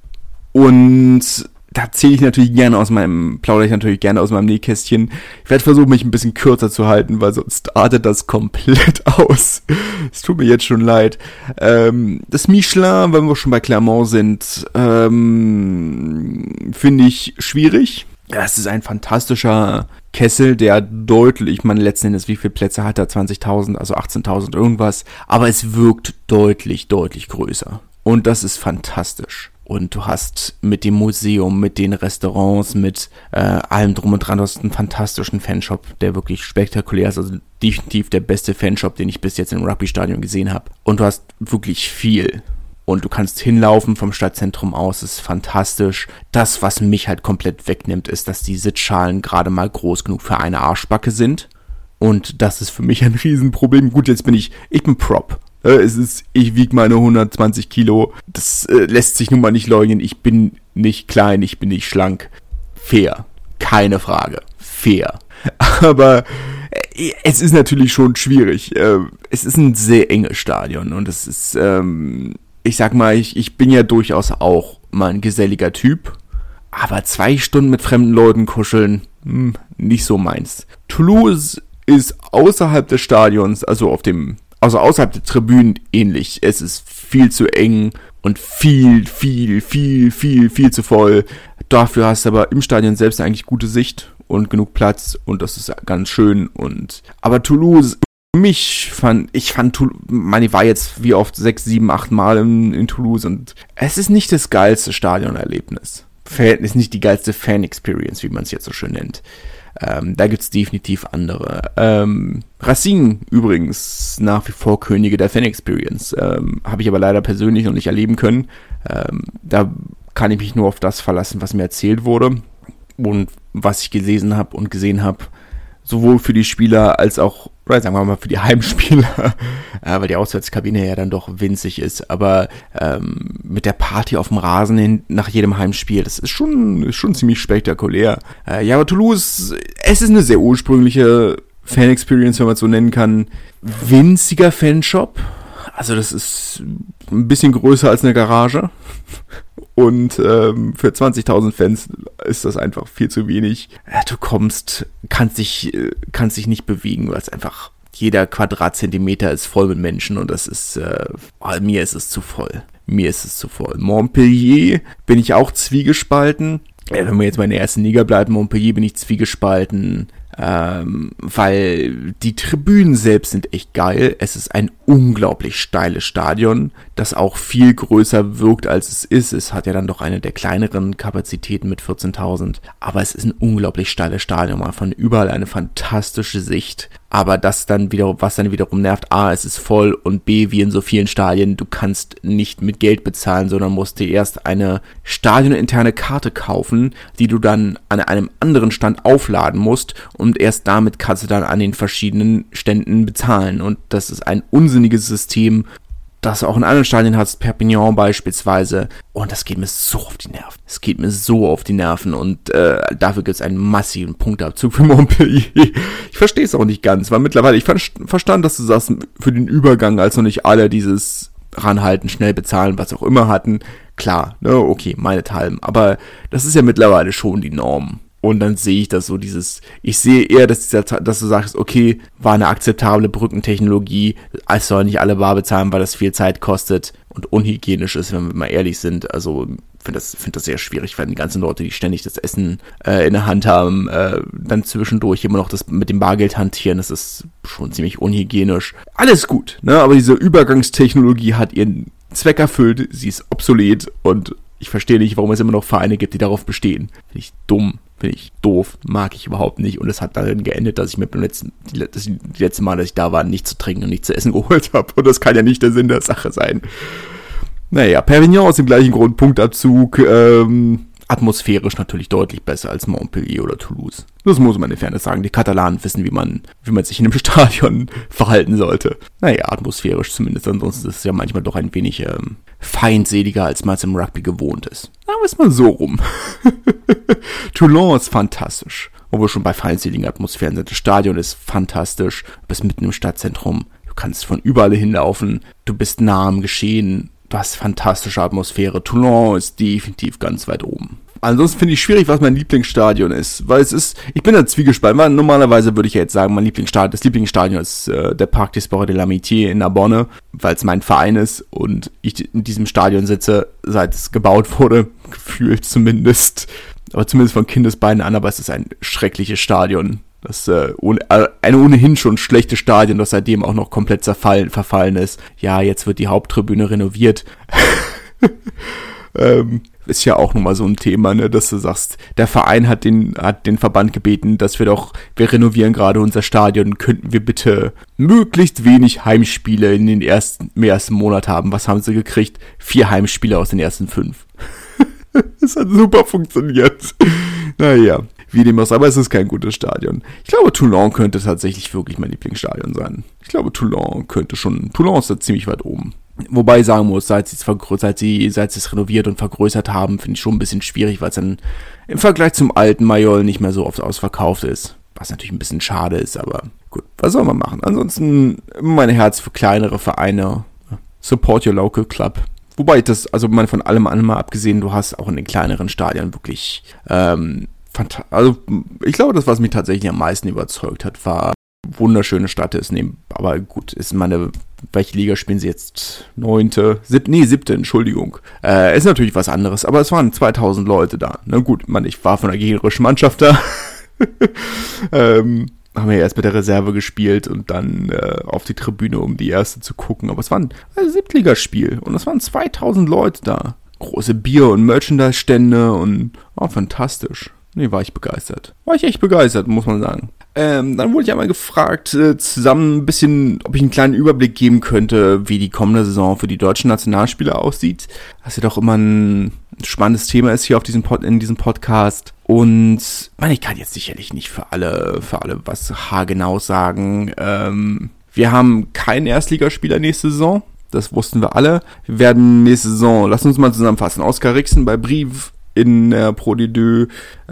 Und da zähle ich natürlich gerne aus meinem, plaudere ich natürlich gerne aus meinem Nähkästchen. Ich werde versuchen, mich ein bisschen kürzer zu halten, weil sonst artet das komplett aus. Es tut mir jetzt schon leid. Ähm, das Michelin, wenn wir schon bei Clermont sind, ähm, finde ich schwierig. Ja, es ist ein fantastischer Kessel, der deutlich, ich meine, letzten Endes, wie viele Plätze hat er? zwanzigtausend, also achtzehntausend irgendwas. Aber es wirkt deutlich, deutlich größer. Und das ist fantastisch. Und du hast mit dem Museum, mit den Restaurants, mit äh, allem drum und dran, du hast einen fantastischen Fanshop, der wirklich spektakulär ist. Also definitiv der beste Fanshop, den ich bis jetzt im Rugby-Stadion gesehen habe. Und du hast wirklich viel. Und du kannst hinlaufen vom Stadtzentrum aus, das ist fantastisch. Das, was mich halt komplett wegnimmt, ist, dass die Sitzschalen gerade mal groß genug für eine Arschbacke sind. Und das ist für mich ein Riesenproblem. Gut, jetzt bin ich, ich bin Prop. Es ist, ich wiege meine hundertzwanzig Kilo. Das äh, lässt sich nun mal nicht leugnen. Ich bin nicht klein, ich bin nicht schlank. Fair. Keine Frage. Fair. Aber äh, es ist natürlich schon schwierig. Äh, es ist ein sehr enges Stadion und es ist, ähm, ich sag mal, ich, ich bin ja durchaus auch mal ein geselliger Typ. Aber zwei Stunden mit fremden Leuten kuscheln, mh, nicht so meins. Toulouse ist außerhalb des Stadions, also auf dem Also außerhalb der Tribünen ähnlich. Es ist viel zu eng und viel, viel, viel, viel, viel zu voll. Dafür hast du aber im Stadion selbst eigentlich gute Sicht und genug Platz und das ist ganz schön. Und aber Toulouse, mich fand, ich fand Toulouse, ich war jetzt wie oft sechs, sieben, acht Mal in, in Toulouse und es ist nicht das geilste Stadionerlebnis. Es ist nicht die geilste Fan-Experience, wie man es jetzt so schön nennt. Ähm, da gibt's definitiv andere. Ähm, Racine übrigens nach wie vor Könige der Fan-Experience. Ähm, habe ich aber leider persönlich noch nicht erleben können. Ähm, da kann ich mich nur auf das verlassen, was mir erzählt wurde und was ich gelesen habe und gesehen habe. sowohl für die Spieler als auch, oder sagen wir mal für die Heimspieler, äh, weil die Auswärtskabine ja dann doch winzig ist, aber ähm, mit der Party auf dem Rasen hin, nach jedem Heimspiel, das ist schon, ist schon ziemlich spektakulär. Äh, ja, aber Toulouse, es ist eine sehr ursprüngliche Fan-Experience, wenn man es so nennen kann. Winziger Fanshop, also das ist ein bisschen größer als eine Garage. Und ähm, für zwanzigtausend Fans ist das einfach viel zu wenig. Ja, du kommst, kannst dich, kannst dich nicht bewegen, weil es einfach, jeder Quadratzentimeter ist voll mit Menschen und das ist, äh, mir ist es zu voll. Mir ist es zu voll. Montpellier bin ich auch zwiegespalten. Ja, wenn wir jetzt mal in der ersten Liga bleiben, Montpellier bin ich zwiegespalten. Ähm, weil die Tribünen selbst sind echt geil. Es ist ein unglaublich steiles Stadion, das auch viel größer wirkt, als es ist. Es hat ja dann doch eine der kleineren Kapazitäten mit vierzehntausend. Aber es ist ein unglaublich steiles Stadion. Man hat von überall eine fantastische Sicht. Aber das dann wieder, was dann wiederum nervt, A, es ist voll und B, wie in so vielen Stadien, du kannst nicht mit Geld bezahlen, sondern musst dir erst eine stadioninterne Karte kaufen, die du dann an einem anderen Stand aufladen musst und erst damit kannst du dann an den verschiedenen Ständen bezahlen. Und das ist ein unsinniges System, das du auch in anderen Stadien hast, Perpignan beispielsweise. Und das geht mir so auf die Nerven. Es geht mir so auf die Nerven und äh, dafür gibt es einen massiven Punktabzug für Montpellier. Ich verstehe es auch nicht ganz, weil mittlerweile, ich verstand, dass du sagst, für den Übergang, als noch nicht alle dieses ranhalten, schnell bezahlen, was auch immer hatten. Klar, ne, okay, meinethalben. Aber das ist ja mittlerweile schon die Norm. Und dann sehe ich das so, dieses, ich sehe eher, dass, dieser, dass du sagst, okay, war eine akzeptable Brückentechnologie, es sollen nicht alle bar bezahlen, weil das viel Zeit kostet und unhygienisch ist, wenn wir mal ehrlich sind. Also ich finde das, find das sehr schwierig, weil die ganzen Leute, die ständig das Essen äh, in der Hand haben, äh, dann zwischendurch immer noch das mit dem Bargeld hantieren, das ist schon ziemlich unhygienisch. Alles gut, ne? Aber diese Übergangstechnologie hat ihren Zweck erfüllt, sie ist obsolet und ich verstehe nicht, warum es immer noch Vereine gibt, die darauf bestehen. Finde ich dumm. Finde ich doof, mag ich überhaupt nicht. Und es hat darin geendet, dass ich mir beim letzten, die, das, die letzte Mal, dass ich da war, nichts zu trinken und nichts zu essen geholt habe. Und das kann ja nicht der Sinn der Sache sein. Naja, Perpignan aus dem gleichen Grund, Punktabzug. Ähm, atmosphärisch natürlich deutlich besser als Montpellier oder Toulouse. Das muss man in Fairness sagen. Die Katalanen wissen, wie man, wie man sich in einem Stadion verhalten sollte. Naja, atmosphärisch zumindest. Ansonsten ist es ja manchmal doch ein wenig ähm, feindseliger, als man es im Rugby gewohnt ist. Sagen wir es mal so rum. Toulon ist fantastisch. Wo wir schon bei feindseligen Atmosphären sind. Das Stadion ist fantastisch. Du bist mitten im Stadtzentrum. Du kannst von überall hinlaufen. Du bist nah am Geschehen. Du hast fantastische Atmosphäre. Toulon ist definitiv ganz weit oben. Ansonsten finde ich schwierig, was mein Lieblingsstadion ist, weil es ist, ich bin da zwiegespalten, weil normalerweise würde ich ja jetzt sagen, mein Lieblingsstadion, das Lieblingsstadion ist äh, der Parc des Sports de l'Amitié in Narbonne, weil es mein Verein ist und ich in diesem Stadion sitze, seit es gebaut wurde, gefühlt zumindest, aber zumindest von Kindesbeinen an, aber es ist ein schreckliches Stadion. Das äh, ohne, äh, ein ohnehin schon schlechtes Stadion, das seitdem auch noch komplett zerfallen, verfallen ist. Ja, jetzt wird die Haupttribüne renoviert. ähm, ist ja auch nochmal so ein Thema, ne, dass du sagst, der Verein hat den, hat den Verband gebeten, dass wir doch, wir renovieren gerade unser Stadion, könnten wir bitte möglichst wenig Heimspiele in den ersten, im ersten Monat haben. Was haben sie gekriegt? Vier Heimspiele aus den ersten fünf. Das hat super funktioniert. Naja, wie dem auch sei, aber es ist kein gutes Stadion. Ich glaube, Toulon könnte tatsächlich wirklich mein Lieblingsstadion sein. Ich glaube, Toulon könnte schon, Toulon ist da ziemlich weit oben. Wobei ich sagen muss, seit sie es vergrö- seit sie, seit sie es renoviert und vergrößert haben, finde ich schon ein bisschen schwierig, weil es dann im Vergleich zum alten Mayol nicht mehr so oft ausverkauft ist. Was natürlich ein bisschen schade ist, aber gut, was soll man machen? Ansonsten mein Herz für kleinere Vereine. Support your local club. Wobei ich das, also man von allem anderen mal abgesehen, du hast auch in den kleineren Stadien wirklich, ähm, fanta- also ich glaube, das, was mich tatsächlich am meisten überzeugt hat, war wunderschöne Stadt ist, nee, aber gut, ist meine, welche Liga spielen sie jetzt? Neunte, siebte, nee, siebte, Entschuldigung. Äh, ist natürlich was anderes, aber es waren zweitausend Leute da. Na gut, man, ich war von der gegnerischen Mannschaft da. ähm, haben wir erst mit der Reserve gespielt und dann äh, auf die Tribüne, um die erste zu gucken. Aber es war ein also Siebtligaspiel und es waren zweitausend Leute da. Große Bier- und Merchandise-Stände und oh, fantastisch. Nee, war ich begeistert. War ich echt begeistert, muss man sagen. Ähm, dann wurde ich einmal gefragt, äh, zusammen ein bisschen, ob ich einen kleinen Überblick geben könnte, wie die kommende Saison für die deutschen Nationalspieler aussieht. Was ja doch immer ein spannendes Thema ist hier auf diesem Pod, in diesem Podcast. Und ich meine, ich kann jetzt sicherlich nicht für alle, für alle was haargenau sagen. Ähm, wir haben keinen Erstligaspieler nächste Saison. Das wussten wir alle. Wir werden nächste Saison, lass uns mal zusammenfassen, Oskar Rixen bei Brive in der Pro D deux,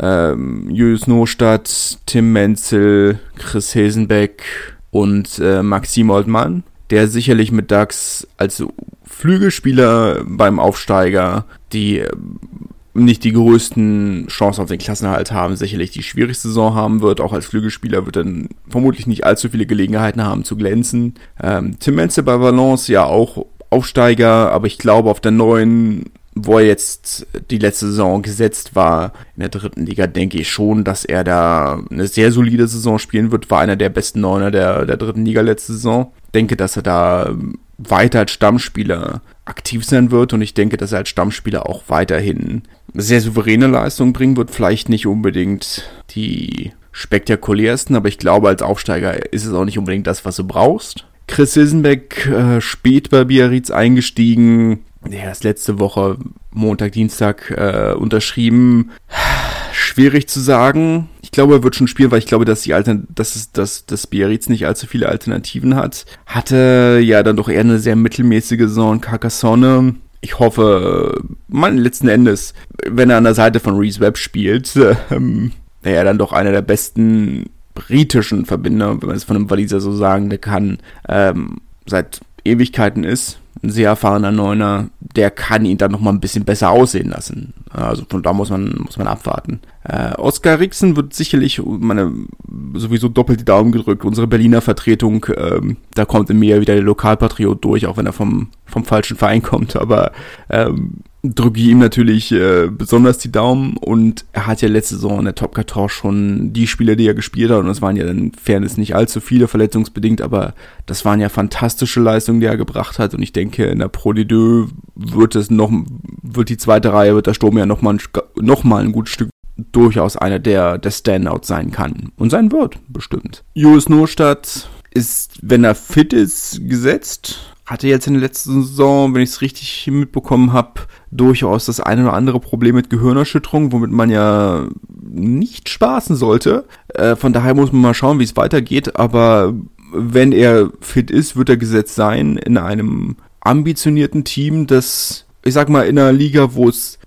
ähm, Julius Nostadt, Tim Menzel, Chris Hesenbeck und äh, Maxim Oldmann, der sicherlich mit Dax als Flügelspieler beim Aufsteiger, die äh, nicht die größten Chancen auf den Klassenerhalt haben, sicherlich die schwierigste Saison haben wird. Auch als Flügelspieler wird dann vermutlich nicht allzu viele Gelegenheiten haben zu glänzen. Ähm, Tim Menzel bei Valence, ja auch Aufsteiger, aber ich glaube auf der neuen, wo er jetzt die letzte Saison gesetzt war, in der dritten Liga, denke ich schon, dass er da eine sehr solide Saison spielen wird. War einer der besten Neuner der, der dritten Liga letzte Saison. Denke, dass er da weiter als Stammspieler aktiv sein wird und ich denke, dass er als Stammspieler auch weiterhin sehr souveräne Leistungen bringen wird. Vielleicht nicht unbedingt die spektakulärsten, aber ich glaube, als Aufsteiger ist es auch nicht unbedingt das, was du brauchst. Chris Hilsenbeck, äh, spät bei Biarritz eingestiegen. Der ist letzte Woche, Montag, Dienstag, äh, unterschrieben. Schwierig zu sagen. Ich glaube, er wird schon spielen, weil ich glaube, dass die Altern- dass es, dass, dass Biarritz nicht allzu viele Alternativen hat. Hatte ja dann doch eher eine sehr mittelmäßige Saison in Carcassonne. Ich hoffe, man letzten Endes, wenn er an der Seite von Reece Webb spielt, ähm, wäre er dann doch einer der besten britischen Verbinder, wenn man es von einem Waliser so sagen kann, ähm, seit Ewigkeiten ist. Ein sehr erfahrener Neuner, der kann ihn dann nochmal ein bisschen besser aussehen lassen. Also von da muss man muss man abwarten. Äh, Oskar Rixen wird sicherlich, meine, sowieso doppelt die Daumen gedrückt. Unsere Berliner Vertretung, ähm, da kommt in mir wieder der Lokalpatriot durch, auch wenn er vom vom falschen Verein kommt. Aber ähm, drücke ich ihm natürlich äh, besonders die Daumen. Und er hat ja letzte Saison in der Top vierzehn schon die Spiele, die er gespielt hat. Und es waren ja in Fairness nicht allzu viele, verletzungsbedingt. Aber das waren ja fantastische Leistungen, die er gebracht hat. Und ich denke, in der Pro D deux wird es noch, wird die zweite Reihe, wird der Sturm ja nochmal ein, noch mal ein gutes Stück durchaus einer der, der Standouts sein kann. Und sein wird, bestimmt. Julius Nostadt ist, wenn er fit ist, gesetzt. Hatte jetzt in der letzten Saison, wenn ich es richtig mitbekommen habe, durchaus das eine oder andere Problem mit Gehirnerschütterung, womit man ja nicht spaßen sollte. Äh, von daher muss man mal schauen, wie es weitergeht. Aber wenn er fit ist, wird er gesetzt sein in einem ambitionierten Team, das, ich sag mal, in einer Liga, wo es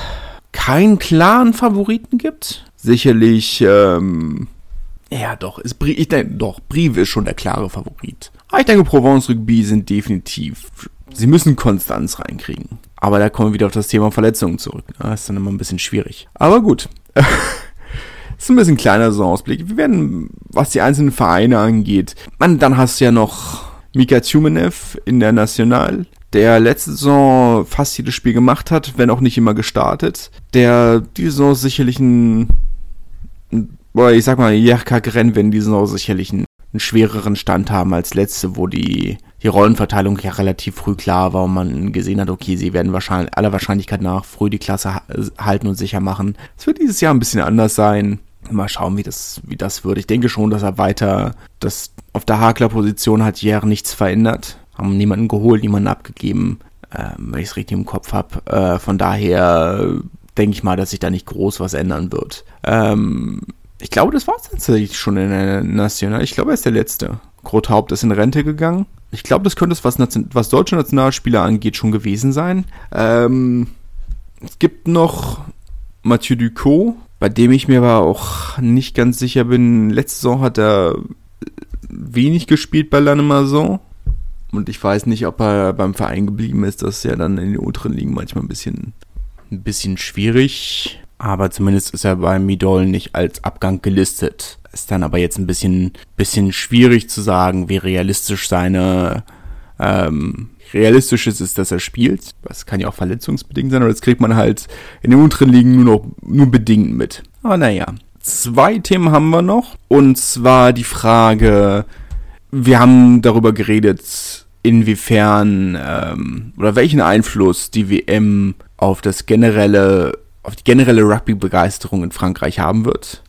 keinen klaren Favoriten gibt. Sicherlich, ähm, ja doch, ist Brie, ich denke, doch, Brive ist schon der klare Favorit. Aber ich denke, Provence Rugby sind definitiv, sie müssen Konstanz reinkriegen. Aber da kommen wir wieder auf das Thema Verletzungen zurück. Das ist dann immer ein bisschen schwierig. Aber gut. Das ist ein bisschen kleiner Saisonausblick. Wir werden, was die einzelnen Vereine angeht, man, dann hast du ja noch Mika Tjumenev in der National, der letzte Saison fast jedes Spiel gemacht hat, wenn auch nicht immer gestartet. Der diese Saison sicherlich ein, oder ich sag mal, Jerka Grenven diese Saison sicherlich einen, einen schwereren Stand haben als letzte, wo die, die Rollenverteilung ja relativ früh klar war und man gesehen hat, okay, sie werden wahrscheinlich aller Wahrscheinlichkeit nach früh die Klasse halten und sicher machen. Es wird dieses Jahr ein bisschen anders sein. Mal schauen, wie das, wie das wird. Ich denke schon, dass er weiter, dass auf der Hakler-Position hat Jer nichts verändert. Haben niemanden geholt, niemanden abgegeben, äh, wenn ich es richtig im Kopf habe. Äh, von daher denke ich mal, dass sich da nicht groß was ändern wird. Ähm, ich glaube, das war es tatsächlich schon in der National. Ich glaube, er ist der Letzte. Grothaupt ist in Rente gegangen. Ich glaube, das könnte es, was, was deutsche Nationalspieler angeht, schon gewesen sein. Ähm, es gibt noch Mathieu Ducot, bei dem ich mir aber auch nicht ganz sicher bin. Letzte Saison hat er wenig gespielt bei Lannemezan. Und ich weiß nicht, ob er beim Verein geblieben ist. Das ist ja dann in den unteren Ligen manchmal ein bisschen, ein bisschen schwierig. Aber zumindest ist er bei Midol nicht als Abgang gelistet. Ist dann aber jetzt ein bisschen, bisschen schwierig zu sagen, wie realistisch seine, ähm, realistisch ist, ist, dass er spielt. Das kann ja auch verletzungsbedingt sein, aber das kriegt man halt in den unteren Ligen nur noch, nur bedingt mit. Aber naja. Zwei Themen haben wir noch. Und zwar die Frage, wir haben darüber geredet, inwiefern, ähm, oder welchen Einfluss die W M auf das generelle, auf die generelle Rugby-Begeisterung in Frankreich haben wird.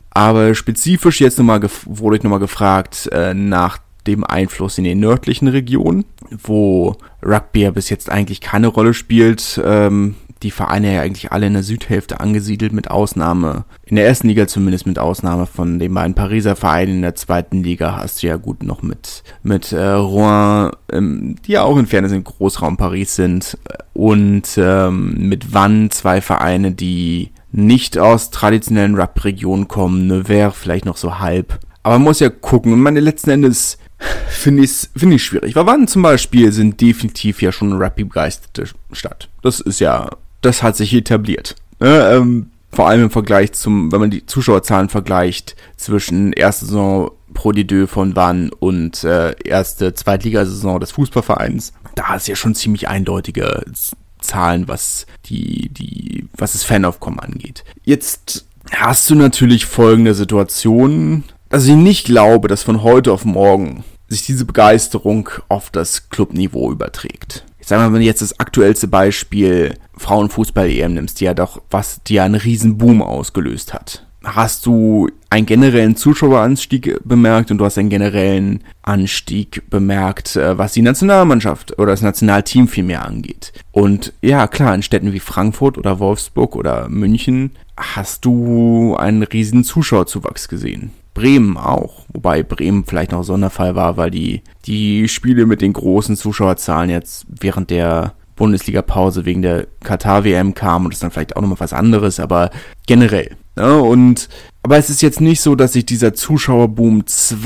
Aber spezifisch jetzt nochmal gef- wurde ich nochmal gefragt äh, nach dem Einfluss in den nördlichen Regionen, wo Rugby ja bis jetzt eigentlich keine Rolle spielt. Ähm, die Vereine ja eigentlich alle in der Südhälfte angesiedelt, mit Ausnahme, in der ersten Liga zumindest mit Ausnahme von den beiden Pariser Vereinen. In der zweiten Liga hast du ja gut noch mit mit äh, Rouen, ähm, die ja auch in Fairness in Großraum Paris sind, und ähm, mit Vannes zwei Vereine, die nicht aus traditionellen Rugby-Regionen kommen, Nevers vielleicht noch so halb. Aber man muss ja gucken, und meine letzten Endes finde ich es find ich schwierig. Weil Vannes zum Beispiel sind definitiv ja schon eine Rugby-begeisterte Stadt. Das ist ja, das hat sich etabliert. Ja, ähm, vor allem im Vergleich zum, wenn man die Zuschauerzahlen vergleicht zwischen erster Saison Pro D deux von Vannes und äh, erste Zweitligasaison des Fußballvereins, da ist ja schon ziemlich eindeutige Zahlen, was die, die, was das Fanaufkommen angeht. Jetzt hast du natürlich folgende Situation, dass ich nicht glaube, dass von heute auf morgen sich diese Begeisterung auf das Clubniveau überträgt. Ich sage mal, wenn du jetzt das aktuellste Beispiel Frauenfußball-E M nimmst, die ja doch, was, die ja einen riesen Boom ausgelöst hat. Hast du einen generellen Zuschaueranstieg bemerkt und du hast einen generellen Anstieg bemerkt, was die Nationalmannschaft oder das Nationalteam vielmehr angeht. Und ja, klar, in Städten wie Frankfurt oder Wolfsburg oder München hast du einen riesen Zuschauerzuwachs gesehen. Bremen auch, wobei Bremen vielleicht noch Sonderfall war, weil die die Spiele mit den großen Zuschauerzahlen jetzt während der Bundesliga-Pause wegen der Katar-W M kamen und das dann vielleicht auch nochmal was anderes, aber generell. Ja, und aber es ist jetzt nicht so, dass sich dieser Zuschauerboom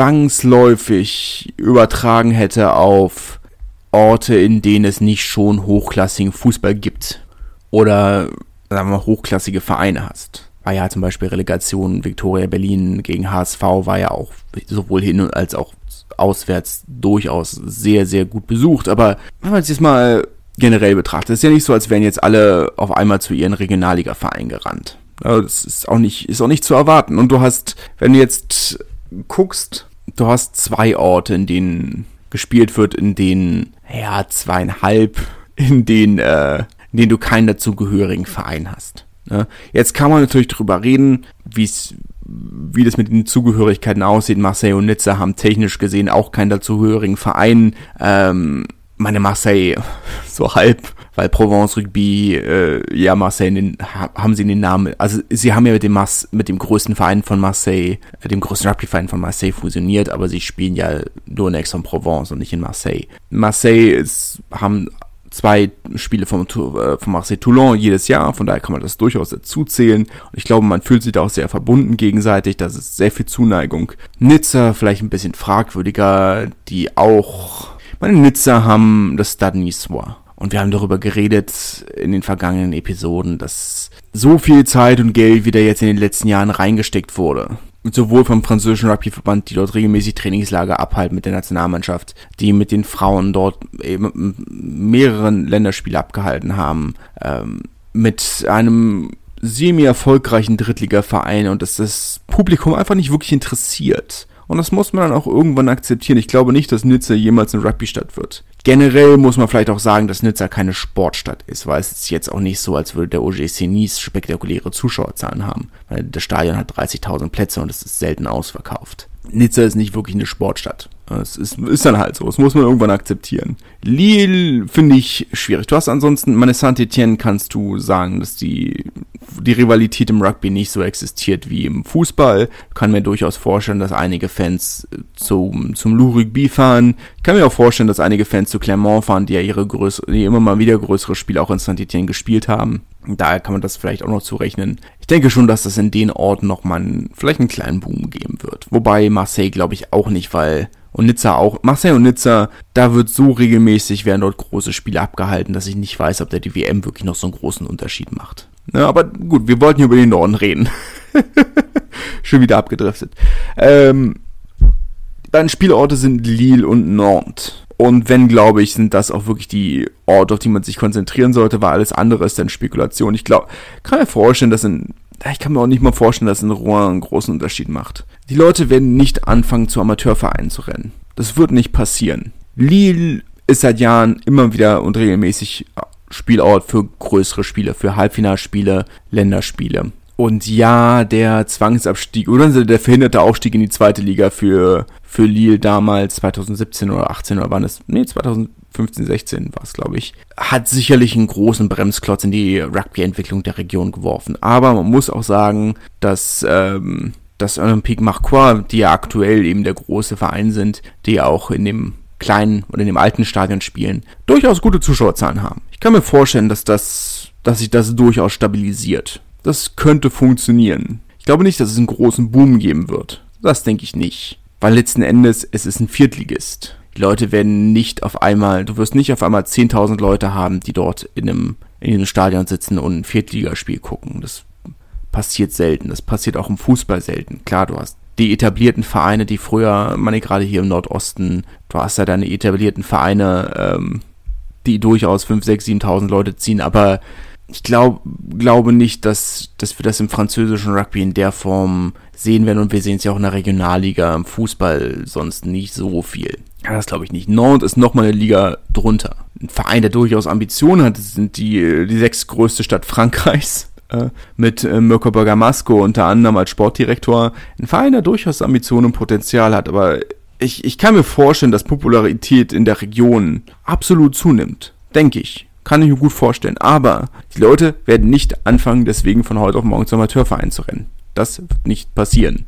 zwangsläufig übertragen hätte auf Orte, in denen es nicht schon hochklassigen Fußball gibt oder, sagen wir mal, hochklassige Vereine hast. War ja zum Beispiel Relegation Viktoria Berlin gegen H S V, war ja auch sowohl hin als auch auswärts durchaus sehr, sehr gut besucht. Aber wenn man es jetzt mal generell betrachtet, ist ja nicht so, als wären jetzt alle auf einmal zu ihren Regionalliga-Vereinen gerannt. Das ist auch nicht, ist auch nicht zu erwarten. Und du hast, wenn du jetzt guckst, du hast zwei Orte, in denen gespielt wird, in denen, ja, zweieinhalb, in denen, äh, in denen du keinen dazugehörigen Verein hast. Ja, jetzt kann man natürlich drüber reden, wie's, wie das mit den Zugehörigkeiten aussieht. Marseille und Nizza haben technisch gesehen auch keinen dazugehörigen Verein. Ähm, meine Marseille so halb, weil Provence Rugby, äh, ja, Marseille, den, haben sie den Namen, also sie haben ja mit dem Mas, mit dem größten Verein von Marseille, äh, dem größten Rugby-Verein von Marseille fusioniert, aber sie spielen ja nur in Aix-en-Provence und nicht in Marseille. Marseille ist, haben zwei Spiele vom, äh, vom Marseille Toulon jedes Jahr, von daher kann man das durchaus dazu zählen. Und ich glaube, man fühlt sich da auch sehr verbunden gegenseitig, das ist sehr viel Zuneigung. Nizza vielleicht ein bisschen fragwürdiger, die auch, meine Nizza haben das Stade Niçois. Und wir haben darüber geredet in den vergangenen Episoden, dass so viel Zeit und Geld wieder jetzt in den letzten Jahren reingesteckt wurde. Sowohl vom französischen Rugbyverband, die dort regelmäßig Trainingslager abhalten mit der Nationalmannschaft, die mit den Frauen dort eben mehreren Länderspiele abgehalten haben, ähm, mit einem semi-erfolgreichen Drittligaverein, und dass das Publikum einfach nicht wirklich interessiert. Und das muss man dann auch irgendwann akzeptieren. Ich glaube nicht, dass Nizza jemals eine Rugby-Stadt wird. Generell muss man vielleicht auch sagen, dass Nizza keine Sportstadt ist, weil es ist jetzt auch nicht so, als würde der O G C Nice spektakuläre Zuschauerzahlen haben. Weil das Stadion hat dreißigtausend Plätze und es ist selten ausverkauft. Nizza ist nicht wirklich eine Sportstadt. Es ist, ist dann halt so, das muss man irgendwann akzeptieren. Lille finde ich schwierig. Du hast ansonsten, meine Saint-Étienne, kannst du sagen, dass die, die Rivalität im Rugby nicht so existiert wie im Fußball. Ich kann mir durchaus vorstellen, dass einige Fans zum, zum Loup Rugby fahren. Ich kann mir auch vorstellen, dass einige Fans zu Clermont fahren, die ja ihre größere, die immer mal wieder größere Spiele auch in Saint-Étienne gespielt haben. Daher kann man das vielleicht auch noch zurechnen. Ich denke schon, dass das in den Orten nochmal einen, vielleicht einen kleinen Boom geben wird. Wobei Marseille glaube ich auch nicht, weil, und Nizza auch, Marseille und Nizza, da wird so regelmäßig, werden dort große Spiele abgehalten, dass ich nicht weiß, ob der die W M wirklich noch so einen großen Unterschied macht. Ja, aber gut, wir wollten hier über den Norden reden. Schon wieder abgedriftet. Ähm, dann Spielorte sind Lille und Nantes. Und wenn, glaube ich, sind das auch wirklich die Orte, auf die man sich konzentrieren sollte, weil alles andere ist dann Spekulation. Ich glaube, kann mir vorstellen, dass in, ich kann mir auch nicht mal vorstellen, dass in Rouen einen großen Unterschied macht. Die Leute werden nicht anfangen, zu Amateurvereinen zu rennen. Das wird nicht passieren. Lille ist seit Jahren immer wieder und regelmäßig Spielort für größere Spiele, für Halbfinalspiele, Länderspiele. Und ja, der Zwangsabstieg oder der verhinderte Aufstieg in die zweite Liga für, für Lille damals, zwanzig siebzehn oder achtzehn oder wann es, nee, zwanzig fünfzehn, sechzehn war es, glaube ich, hat sicherlich einen großen Bremsklotz in die Rugby-Entwicklung der Region geworfen. Aber man muss auch sagen, dass, ähm, dass Olympique Marquois, die ja aktuell eben der große Verein sind, die auch in dem kleinen oder in dem alten Stadion spielen, durchaus gute Zuschauerzahlen haben. Ich kann mir vorstellen, dass das, dass sich das durchaus stabilisiert. Das könnte funktionieren. Ich glaube nicht, dass es einen großen Boom geben wird. Das denke ich nicht. Weil letzten Endes, es ist ein Viertligist. Die Leute werden nicht auf einmal, du wirst nicht auf einmal zehntausend Leute haben, die dort in einem, in einem Stadion sitzen und ein Viertligaspiel gucken. Das passiert selten. Das passiert auch im Fußball selten. Klar, du hast die etablierten Vereine, die früher, meine gerade hier im Nordosten, du hast ja deine etablierten Vereine, ähm, die durchaus fünftausend, sechstausend, siebentausend Leute ziehen, aber ich glaube glaube nicht, dass, dass wir das im französischen Rugby in der Form sehen werden, und wir sehen es ja auch in der Regionalliga, im Fußball sonst nicht so viel. Ja, das glaube ich nicht. Nantes ist nochmal eine Liga drunter. Ein Verein, der durchaus Ambitionen hat, sind die, die sechstgrößte Stadt Frankreichs, äh, mit äh, Mirko Bergamasco unter anderem als Sportdirektor. Ein Verein, der durchaus Ambitionen und Potenzial hat, aber ich, ich kann mir vorstellen, dass Popularität in der Region absolut zunimmt. Denke ich. Kann ich mir gut vorstellen. Aber die Leute werden nicht anfangen, deswegen von heute auf morgen zum Amateurverein zu rennen. Das wird nicht passieren.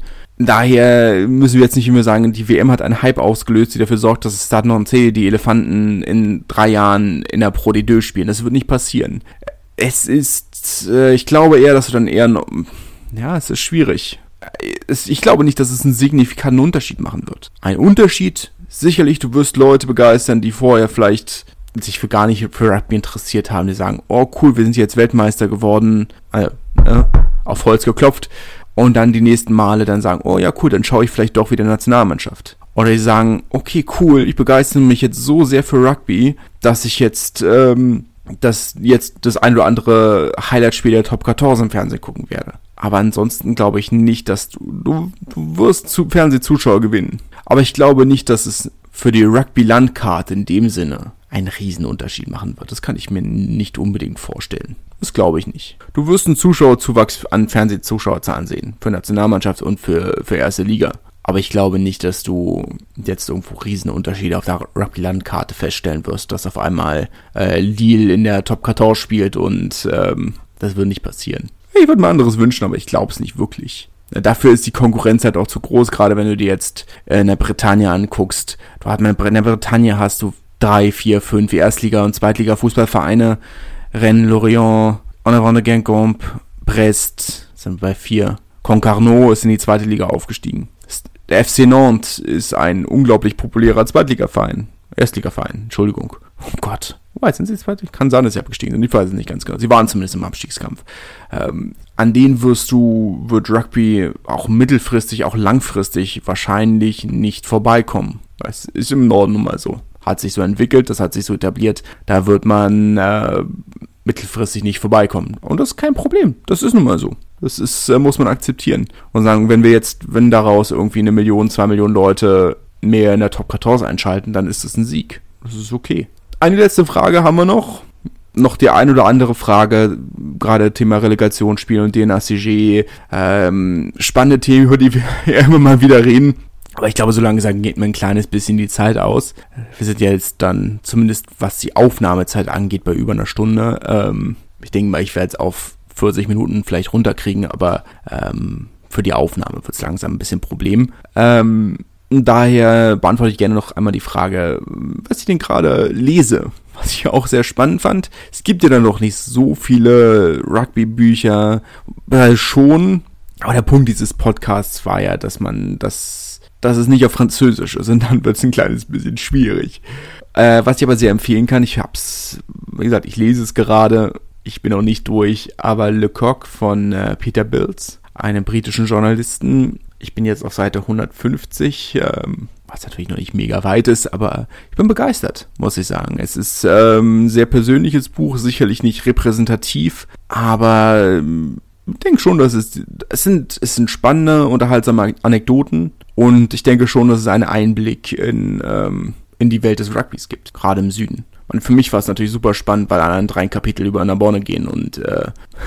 Daher müssen wir jetzt nicht immer sagen, die W M hat einen Hype ausgelöst, die dafür sorgt, dass Stade Nantes die Elefanten in drei Jahren in der Pro D zwei spielen. Das wird nicht passieren. Es ist, äh, ich glaube eher, dass du dann eher, noch, ja, es ist schwierig. Es, ich glaube nicht, dass es einen signifikanten Unterschied machen wird. Ein Unterschied, sicherlich, du wirst Leute begeistern, die vorher vielleicht sich für gar nicht für Rugby interessiert haben, die sagen, oh cool, wir sind jetzt Weltmeister geworden, äh, äh, auf Holz geklopft, und dann die nächsten Male dann sagen, oh ja cool, dann schaue ich vielleicht doch wieder Nationalmannschaft. Oder die sagen, okay cool, ich begeistere mich jetzt so sehr für Rugby, dass ich jetzt, ähm, dass jetzt das ein oder andere Highlight-Spiel der Top vierzehn im Fernsehen gucken werde. Aber ansonsten glaube ich nicht, dass du, du, du wirst zu Fernsehzuschauer gewinnen. Aber ich glaube nicht, dass es für die Rugby-Landkarte in dem Sinne einen Riesenunterschied machen wird. Das kann ich mir nicht unbedingt vorstellen. Das glaube ich nicht. Du wirst einen Zuschauerzuwachs an Fernsehzuschauerzahlen sehen. Für Nationalmannschaft und für, für erste Liga. Aber ich glaube nicht, dass du jetzt irgendwo Riesenunterschiede auf der Rugby-Landkarte feststellen wirst, dass auf einmal äh, Lille in der Top vierzehn spielt, und ähm, das wird nicht passieren. Ich würde mir anderes wünschen, aber ich glaube es nicht wirklich. Dafür ist die Konkurrenz halt auch zu groß, gerade wenn du dir jetzt äh, in der Bretagne anguckst. Du hast in der Bretagne hast du drei, vier, fünf Erstliga- und Zweitliga-Fußballvereine. Rennes, Lorient, En Avant de Guingamp, Brest, sind bei vier. Concarneau ist in die zweite Liga aufgestiegen. Der F C Nantes ist ein unglaublich populärer Zweitligaverein. Erstligaverein, Entschuldigung. Oh Gott. Wobei, sind sie zweitlig? Kann sein, dass sie abgestiegen sind. Ich weiß es nicht ganz genau. Sie waren zumindest im Abstiegskampf. Ähm, an denen wirst du, wird Rugby auch mittelfristig, auch langfristig wahrscheinlich nicht vorbeikommen. Das ist im Norden nun mal so. Hat sich so entwickelt, das hat sich so etabliert. Da wird man äh, mittelfristig nicht vorbeikommen. Und das ist kein Problem. Das ist nun mal so. Das ist, äh, muss man akzeptieren. Und sagen, wenn wir jetzt, wenn daraus irgendwie eine Million, zwei Millionen Leute mehr in der Top vierzehn einschalten, dann ist das ein Sieg. Das ist okay. Eine letzte Frage haben wir noch. Noch die ein oder andere Frage, gerade Thema Relegationsspiel und D N A C G. Ähm, spannende Themen, über die wir ja immer mal wieder reden. Aber ich glaube, so langsam geht mir ein kleines bisschen die Zeit aus. Wir sind ja jetzt dann, zumindest was die Aufnahmezeit angeht, bei über einer Stunde. Ähm, ich denke mal, ich werde es auf vierzig Minuten vielleicht runterkriegen, aber ähm, für die Aufnahme wird es langsam ein bisschen Problem. Ähm, daher beantworte ich gerne noch einmal die Frage, was ich denn gerade lese. Was ich auch sehr spannend fand. Es gibt ja dann noch nicht so viele Rugby-Bücher, äh, schon. Aber der Punkt dieses Podcasts war ja, dass man das, dass es nicht auf Französisch ist, und dann wird es ein kleines bisschen schwierig. Äh, was ich aber sehr empfehlen kann, ich hab's, wie gesagt, ich lese es gerade, ich bin noch nicht durch, aber Le Coq von äh, Peter Bills, einem britischen Journalisten. Ich bin jetzt auf Seite hundertfünfzig, ähm, was natürlich noch nicht mega weit ist, aber ich bin begeistert, muss ich sagen. Es ist ähm, ein sehr persönliches Buch, sicherlich nicht repräsentativ, aber ähm, ich denke schon, dass es, es sind, es sind spannende, unterhaltsame Anekdoten, und ich denke schon, dass es einen Einblick in, ähm, in die Welt des Rugbys gibt, gerade im Süden. Und für mich war es natürlich super spannend, weil alle drei Kapitel über Narbonne gehen, und äh,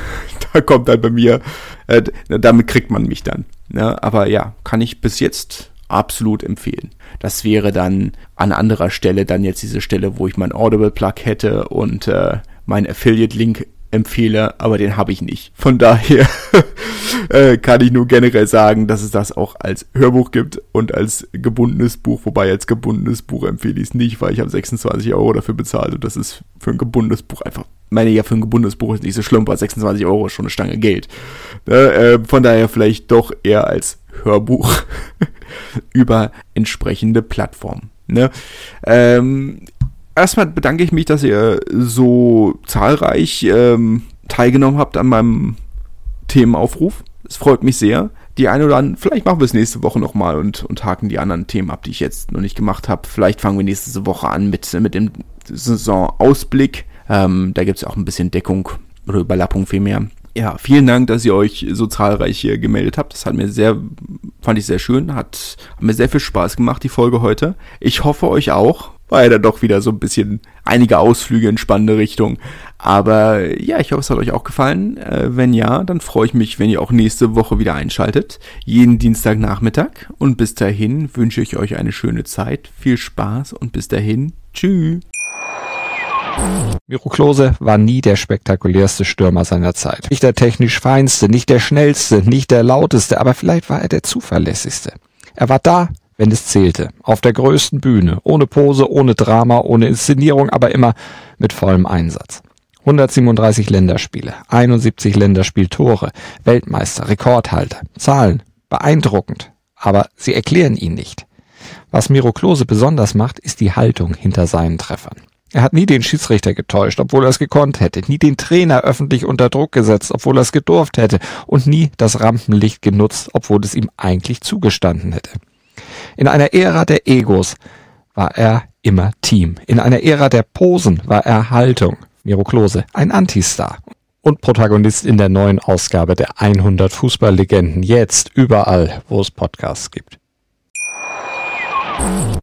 da kommt dann bei mir, äh, damit kriegt man mich dann. Ne? Aber ja, kann ich bis jetzt absolut empfehlen. Das wäre dann an anderer Stelle dann jetzt diese Stelle, wo ich meinen Audible-Plug hätte und äh, meinen Affiliate-Link empfehle, aber den habe ich nicht. Von daher äh, kann ich nur generell sagen, dass es das auch als Hörbuch gibt und als gebundenes Buch, wobei als gebundenes Buch empfehle ich es nicht, weil ich habe sechsundzwanzig Euro dafür bezahlt und das ist für ein gebundenes Buch einfach, meine ja, für ein gebundenes Buch ist nicht so schlimm, weil sechsundzwanzig Euro ist schon eine Stange Geld. Äh, von daher vielleicht doch eher als Hörbuch über entsprechende Plattformen. Ne? Ähm, Erstmal bedanke ich mich, dass ihr so zahlreich ähm, teilgenommen habt an meinem Themenaufruf. Es freut mich sehr. Die eine oder andere, vielleicht machen wir es nächste Woche nochmal und, und haken die anderen Themen ab, die ich jetzt noch nicht gemacht habe. Vielleicht fangen wir nächste Woche an mit, mit dem Saisonausblick. Ähm, da gibt es auch ein bisschen Deckung oder Überlappung vielmehr. Ja, vielen Dank, dass ihr euch so zahlreich hier gemeldet habt. Das hat mir sehr, fand ich sehr schön, hat, hat mir sehr viel Spaß gemacht, die Folge heute. Ich hoffe euch auch. War ja dann doch wieder so ein bisschen einige Ausflüge in spannende Richtung. Aber ja, ich hoffe, es hat euch auch gefallen. Äh, wenn ja, dann freue ich mich, wenn ihr auch nächste Woche wieder einschaltet. Jeden Dienstagnachmittag. Und bis dahin wünsche ich euch eine schöne Zeit. Viel Spaß und bis dahin. Tschüss. Miro Klose war nie der spektakulärste Stürmer seiner Zeit. Nicht der technisch feinste, nicht der schnellste, nicht der lauteste, aber vielleicht war er der zuverlässigste. Er war da, wenn es zählte, auf der größten Bühne, ohne Pose, ohne Drama, ohne Inszenierung, aber immer mit vollem Einsatz. hundertsiebenunddreißig Länderspiele, einundsiebzig Länderspieltore, Weltmeister, Rekordhalter, Zahlen, beeindruckend, aber sie erklären ihn nicht. Was Miro Klose besonders macht, ist die Haltung hinter seinen Treffern. Er hat nie den Schiedsrichter getäuscht, obwohl er es gekonnt hätte, nie den Trainer öffentlich unter Druck gesetzt, obwohl er es gedurft hätte und nie das Rampenlicht genutzt, obwohl es ihm eigentlich zugestanden hätte. In einer Ära der Egos war er immer Team. In einer Ära der Posen war er Haltung. Miro Klose, ein Antistar. Und Protagonist in der neuen Ausgabe der hundert Fußballlegenden. Jetzt überall, wo es Podcasts gibt.